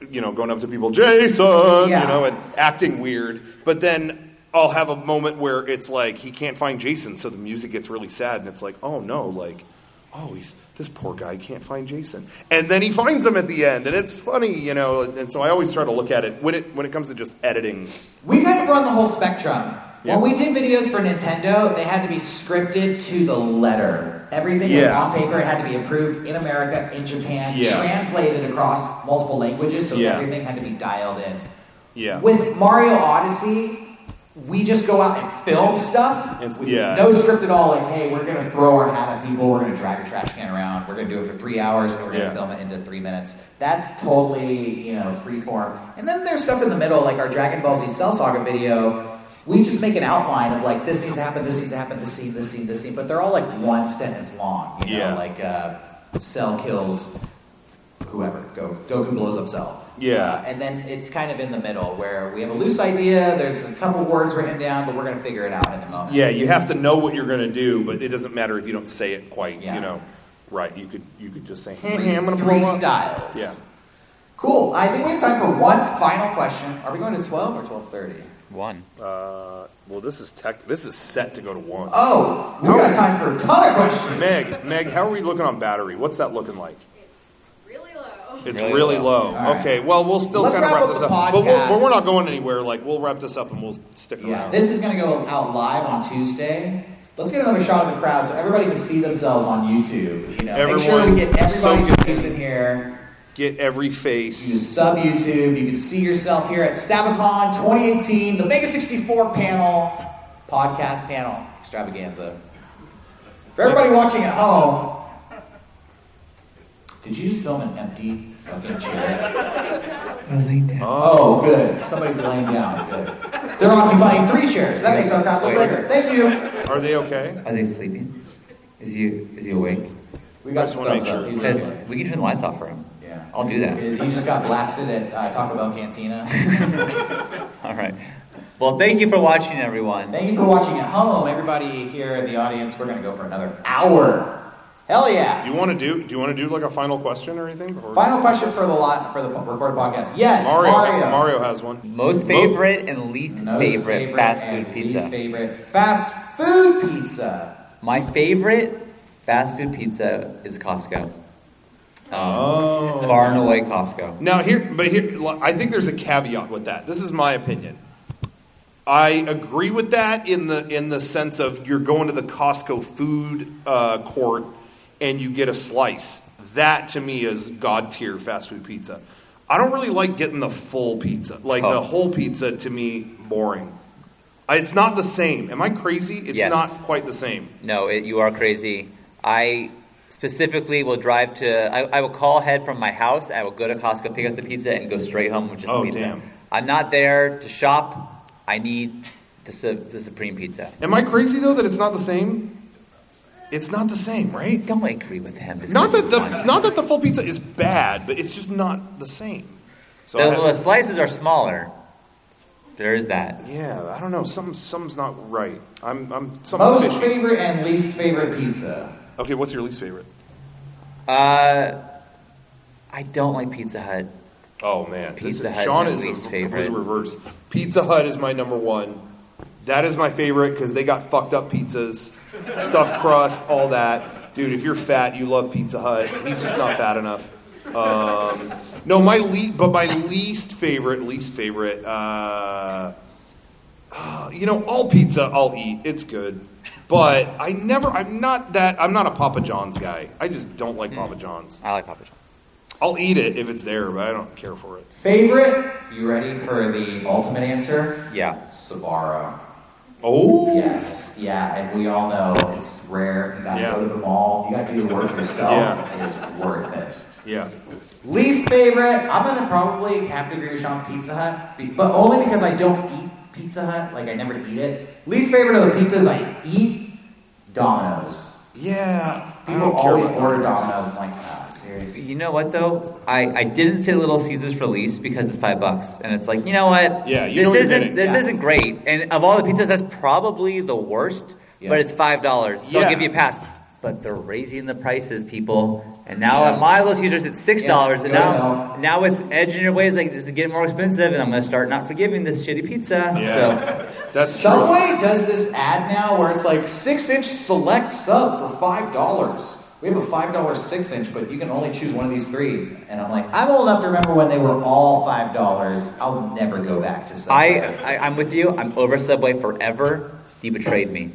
Speaker 2: going up to people, Jason,
Speaker 7: Yeah.
Speaker 2: and acting weird. But then I'll have a moment where it's like he can't find Jason, so the music gets really sad, and it's like, oh no, like, oh, this poor guy can't find Jason, and then he finds him at the end, and it's funny, And so I always try to look at it when it comes to just editing.
Speaker 7: We kind of run the whole spectrum.
Speaker 2: Yeah.
Speaker 7: When we did videos for Nintendo, they had to be scripted to the letter. Everything was on paper. It had to be approved in America, in Japan, translated across multiple languages, so everything had to be dialed in.
Speaker 2: Yeah.
Speaker 7: With Mario Odyssey, we just go out and film stuff. No script at all, like, hey, we're going to throw our hat at people, we're going to drag a trash can around, we're going to do it for 3 hours, and we're going to film it into 3 minutes. That's totally, free form. And then there's stuff in the middle, like our Dragon Ball Z Cell Saga video. We just make an outline of, like, this needs to happen, this needs to happen, this scene, this scene, this scene. But they're all, like, one sentence long. Like, Cell kills whoever. Goku blows up Cell.
Speaker 2: Yeah.
Speaker 7: And then it's kind of in the middle where we have a loose idea, there's a couple words written down, but we're going to figure it out in a moment.
Speaker 2: Yeah, you have to know what you're going to do, but it doesn't matter if you don't say it quite, Right, you could just say, hey, I'm going to blow
Speaker 7: Three
Speaker 2: up.
Speaker 7: styles.
Speaker 2: Yeah.
Speaker 7: Cool. I think we have time for one final question. Are we going to 12 or 12:30?
Speaker 3: 1.
Speaker 2: Well, this is set to go to 1.
Speaker 7: Oh, we got time for a ton of questions.
Speaker 2: Meg, how are we looking on battery? What's that looking like?
Speaker 8: It's really low.
Speaker 2: It's really low.
Speaker 7: All right.
Speaker 2: Okay, well, we'll still
Speaker 7: Let's
Speaker 2: kind of
Speaker 7: wrap
Speaker 2: wrap
Speaker 7: up
Speaker 2: this
Speaker 7: the
Speaker 2: up. But
Speaker 7: podcast.
Speaker 2: we're not going anywhere. Like, we'll wrap this up and we'll stick
Speaker 7: Yeah,
Speaker 2: around.
Speaker 7: this is going to go out live on Tuesday. Let's get another shot of the crowd so everybody can see themselves on YouTube. Make sure we get everybody's face in here.
Speaker 2: Get every face.
Speaker 7: You sub YouTube. You can see yourself here at Sabacon 2018, the Mega 64 podcast panel extravaganza. For everybody watching at home, did you just film an empty fucking chair?
Speaker 3: I was laying down.
Speaker 7: Oh, good. Somebody's laying down. Good. They're occupying 3 chairs. That makes our crowd look bigger. Thank you.
Speaker 2: Are they okay?
Speaker 3: Are they sleeping? Is he awake?
Speaker 7: We got
Speaker 2: I just wanna make sure.
Speaker 3: Because we can turn the lights off for him.
Speaker 7: Yeah.
Speaker 3: I'll do that.
Speaker 7: He just got blasted at Taco Bell Cantina.
Speaker 3: All right. Well, thank you for watching, everyone.
Speaker 7: Thank you for watching at home. Everybody here in the audience, we're going to go for another hour. Hell yeah.
Speaker 2: Do you want to do like a final question or anything? Or
Speaker 7: Final question for the recorded podcast. Yes,
Speaker 2: Mario has one.
Speaker 3: Most favorite and least favorite fast food pizza.
Speaker 7: Least favorite fast food pizza.
Speaker 3: My favorite fast food pizza is Costco. Far and away Costco.
Speaker 2: Now here, I think there's a caveat with that. This is my opinion. I agree with that in the sense of you're going to the Costco food court and you get a slice. That to me is god tier fast food pizza. I don't really like getting the full pizza. Like the whole pizza to me boring. It's not the same. Am I crazy? It's not quite the same.
Speaker 3: No, you are crazy. I specifically will drive to. I will call ahead from my house. I will go to Costco, pick up the pizza, and go straight home with just the pizza.
Speaker 2: Damn.
Speaker 3: I'm not there to shop. I need the Supreme Pizza.
Speaker 2: Am I crazy though that it's not the same? It's not the same, right?
Speaker 3: Don't agree with him.
Speaker 2: Not that the full pizza is bad, but it's just not the same. So
Speaker 3: the slices are smaller. There is that.
Speaker 2: Yeah, I don't know. Something's not right. I'm
Speaker 7: Most
Speaker 2: fishy.
Speaker 7: favorite and least favorite pizza.
Speaker 2: Okay, what's your least favorite?
Speaker 3: I don't like Pizza Hut.
Speaker 2: Oh man,
Speaker 3: Pizza Hut
Speaker 2: Sean
Speaker 3: is my
Speaker 2: is
Speaker 3: least
Speaker 2: the
Speaker 3: favorite.
Speaker 2: complete reverse. Pizza Hut is my number one. That is my favorite because they got fucked up pizzas, stuffed crust, all that. Dude, if you're fat, you love Pizza Hut. He's just not fat enough. No, my least favorite. All pizza I'll eat. It's good, but I'm not a Papa John's guy. I just don't like Papa John's.
Speaker 3: I like Papa John's.
Speaker 2: I'll eat it if it's there, but I don't care for it.
Speaker 7: Favorite? You ready for the ultimate answer?
Speaker 3: Yeah.
Speaker 7: Sbarro.
Speaker 2: Oh.
Speaker 7: Yes. Yeah, and we all know it's rare. You gotta go to the mall. You gotta do the work yourself.
Speaker 2: Yeah.
Speaker 7: It is worth it.
Speaker 2: Yeah.
Speaker 7: Least favorite? I'm gonna probably have to agree with Sean, Pizza Hut. But only because I don't eat Pizza Hut. Like, I never eat it. Least favorite of the pizzas I eat? Domino's.
Speaker 2: Yeah.
Speaker 7: People always order Domino's. I'm like, seriously.
Speaker 3: You know what though? I didn't say Little Caesars for least because it's $5, and it's like, you know what?
Speaker 2: Yeah, this
Speaker 3: isn't great. And of all the pizzas, that's probably the worst.
Speaker 7: Yeah.
Speaker 3: But it's $5, so I'll give you a pass. but they're raising the prices, people. And now at Milo's users it's $6, and now it's edging your way. It's like, this is getting more expensive, and I'm going to start not forgiving this shitty pizza.
Speaker 2: Yeah.
Speaker 3: So
Speaker 2: That's
Speaker 7: Subway does this ad now where it's like 6-inch select sub for $5. We have a $5 6-inch, but you can only choose one of these three. And I'm like, I'm old enough to remember when they were all $5. I'll never go back to Subway.
Speaker 3: I'm with you. I'm over Subway forever. You betrayed me.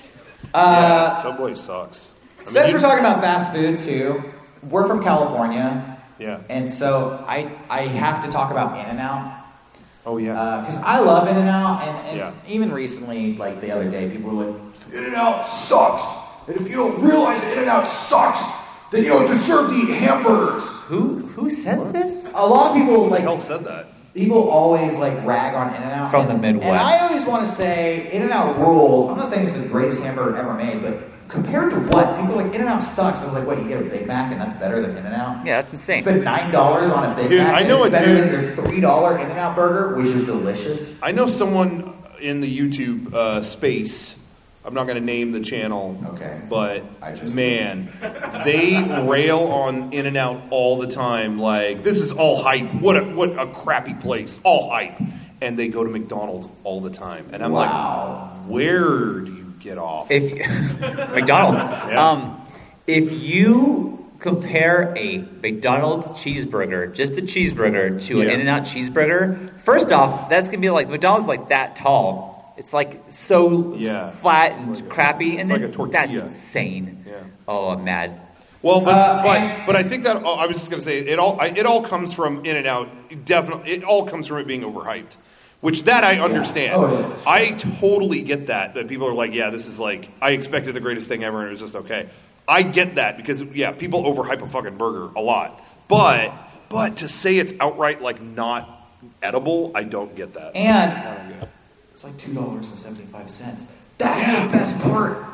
Speaker 2: Subway sucks.
Speaker 7: Since we're talking about fast food too, we're from California.
Speaker 2: Yeah.
Speaker 7: And so I have to talk about In-N-Out.
Speaker 2: Oh yeah.
Speaker 7: Because I love In-N-Out, and
Speaker 2: Yeah.
Speaker 7: even recently, like the other day, people were like, In-N-Out sucks. And if you don't realize that In-N-Out sucks, then you don't deserve to eat hamburgers.
Speaker 3: Who says this?
Speaker 7: A lot of people
Speaker 2: Who the
Speaker 7: like
Speaker 2: hell said that?
Speaker 7: people always like rag on In-N-Out
Speaker 3: From the Midwest.
Speaker 7: And I always want to say In-N-Out rules. I'm not saying it's the greatest hamburger ever made, but compared to what? People are like, In-N-Out sucks. I was like, what, you get a Big Mac and that's better than In-N-Out?
Speaker 3: Yeah, that's insane.
Speaker 7: Spend $9 on a Big
Speaker 2: Dude,
Speaker 7: Mac
Speaker 2: I know
Speaker 7: and
Speaker 2: a
Speaker 7: it's better
Speaker 2: dude-
Speaker 7: than your $3 In-N-Out burger, which is delicious.
Speaker 2: I know someone in the YouTube space. I'm not going to name the channel.
Speaker 7: Okay.
Speaker 2: But
Speaker 7: I just-
Speaker 2: man, they rail on In-N-Out all the time. Like, this is all hype. What a crappy place. All hype. And they go to McDonald's all the time. And I'm
Speaker 7: Wow.
Speaker 2: like, where do you get off?
Speaker 3: If McDonald's,
Speaker 2: Yeah.
Speaker 3: if you compare a McDonald's cheeseburger, just the cheeseburger, to an
Speaker 2: Yeah.
Speaker 3: In-N-Out cheeseburger, first off, that's gonna be like McDonald's like that tall. It's like so
Speaker 2: Yeah.
Speaker 3: flat and crappy, and
Speaker 2: it's
Speaker 3: then
Speaker 2: like a tortilla.
Speaker 3: that's insane.
Speaker 2: Yeah.
Speaker 3: Oh, I'm mad.
Speaker 2: Well, but
Speaker 7: and-
Speaker 2: I think that I was just going to say it all comes from In-N-Out. Definitely, it all comes from it being overhyped, which that I understand.
Speaker 7: Oh, it is.
Speaker 2: I totally get that people are like, yeah, this is like I expected the greatest thing ever, and it was just okay. I get that because people overhype a fucking burger a lot, but to say it's outright like not edible, I don't get that.
Speaker 7: And
Speaker 2: I don't get it.
Speaker 7: it's like $2.75. That's the best part.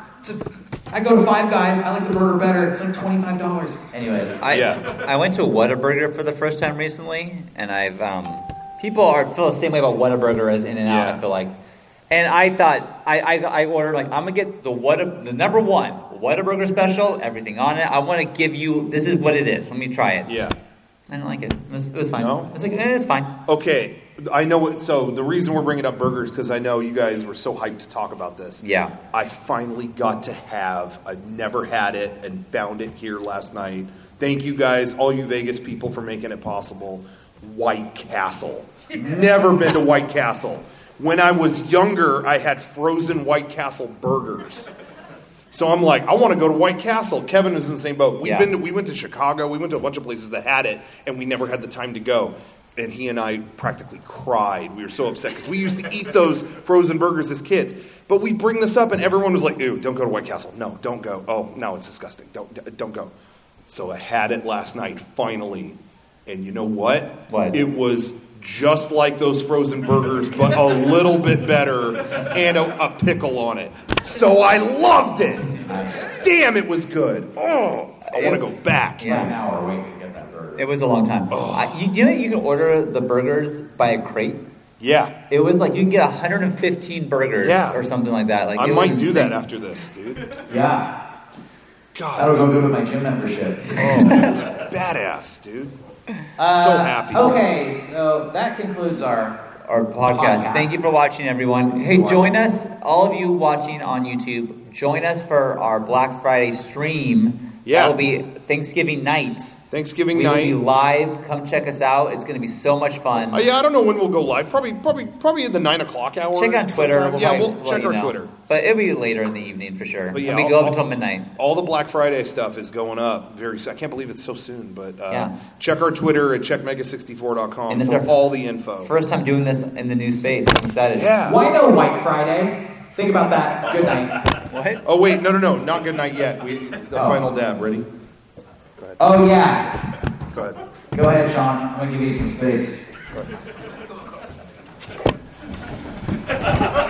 Speaker 7: I go to Five Guys. I like the burger better. It's like $25. Anyways,
Speaker 3: I went to a Whataburger for the first time recently, and I've people feel the same way about Whataburger as In-N-Out.
Speaker 2: Yeah.
Speaker 3: I feel like, and I thought I ordered like I'm gonna get the number one Whataburger special, everything on it. I want to give you this is what it is. Let me try it.
Speaker 2: Yeah.
Speaker 3: I didn't like it. It was fine.
Speaker 2: No?
Speaker 3: I was like, it's fine.
Speaker 2: Okay, I know what. So the reason we're bringing up burgers because I know you guys were so hyped to talk about this.
Speaker 3: Yeah.
Speaker 2: I finally got to have. I've never had it and found it here last night. Thank you guys, all you Vegas people, for making it possible. White Castle. Never been to White Castle. When I was younger, I had frozen White Castle burgers. So I'm like, I want to go to White Castle. Kevin was in the same boat. We went to Chicago. We went to a bunch of places that had it, and we never had the time to go. And he and I practically cried. We were so upset because we used to eat those frozen burgers as kids. But we bring this up, and everyone was like, ew, don't go to White Castle. No, don't go. Oh, no, it's disgusting. Don't go. So I had it last night, finally. And you know what?
Speaker 3: What?
Speaker 2: It was just like those frozen burgers, but a little bit better, and a pickle on it. So I loved it. Damn, it was good. Oh, I want to go back.
Speaker 3: Yeah.
Speaker 7: an hour wait to get that burger.
Speaker 3: It was a long time. You know you can order the burgers by a crate.
Speaker 2: Yeah.
Speaker 3: It was like you can get 115 burgers
Speaker 2: Yeah.
Speaker 3: or something like that. Like
Speaker 2: I
Speaker 3: it was
Speaker 2: might do that
Speaker 3: insane.
Speaker 2: after this, dude.
Speaker 7: Yeah.
Speaker 2: God,
Speaker 7: That'll go good with my gym membership.
Speaker 2: it was badass, dude. So happy.
Speaker 7: Okay, so that concludes our
Speaker 3: podcast. Thank you for watching, everyone. Hey, join us, all of you watching on YouTube. Join us for our Black Friday stream.
Speaker 2: Yeah.
Speaker 3: That'll be Thanksgiving night.
Speaker 2: Thanksgiving
Speaker 3: We will
Speaker 2: night.
Speaker 3: be live. Come check us out. It's going to be so much fun.
Speaker 2: Yeah, I don't know when we'll go live. Probably in the 9 o'clock hour.
Speaker 3: Check on Twitter.
Speaker 2: sometime. Yeah, we'll
Speaker 3: let
Speaker 2: check
Speaker 3: you
Speaker 2: our
Speaker 3: know.
Speaker 2: Twitter.
Speaker 3: But it'll be later in the evening for sure.
Speaker 2: But yeah,
Speaker 3: and we go up until midnight.
Speaker 2: All the Black Friday stuff is going up very soon. I can't believe it's so soon, but
Speaker 3: Yeah.
Speaker 2: check our Twitter at checkmega64.com
Speaker 3: And it's
Speaker 2: for
Speaker 3: our
Speaker 2: all the info.
Speaker 3: First time doing this in the new space. I'm excited.
Speaker 2: Yeah.
Speaker 7: Why no White Friday? Think about that. Good night.
Speaker 3: What?
Speaker 2: Oh, wait, no, not good night yet. The final dab. Ready?
Speaker 7: Oh, yeah.
Speaker 2: Go ahead.
Speaker 7: Go ahead, Sean. I'm going to give you some space.
Speaker 2: Go ahead.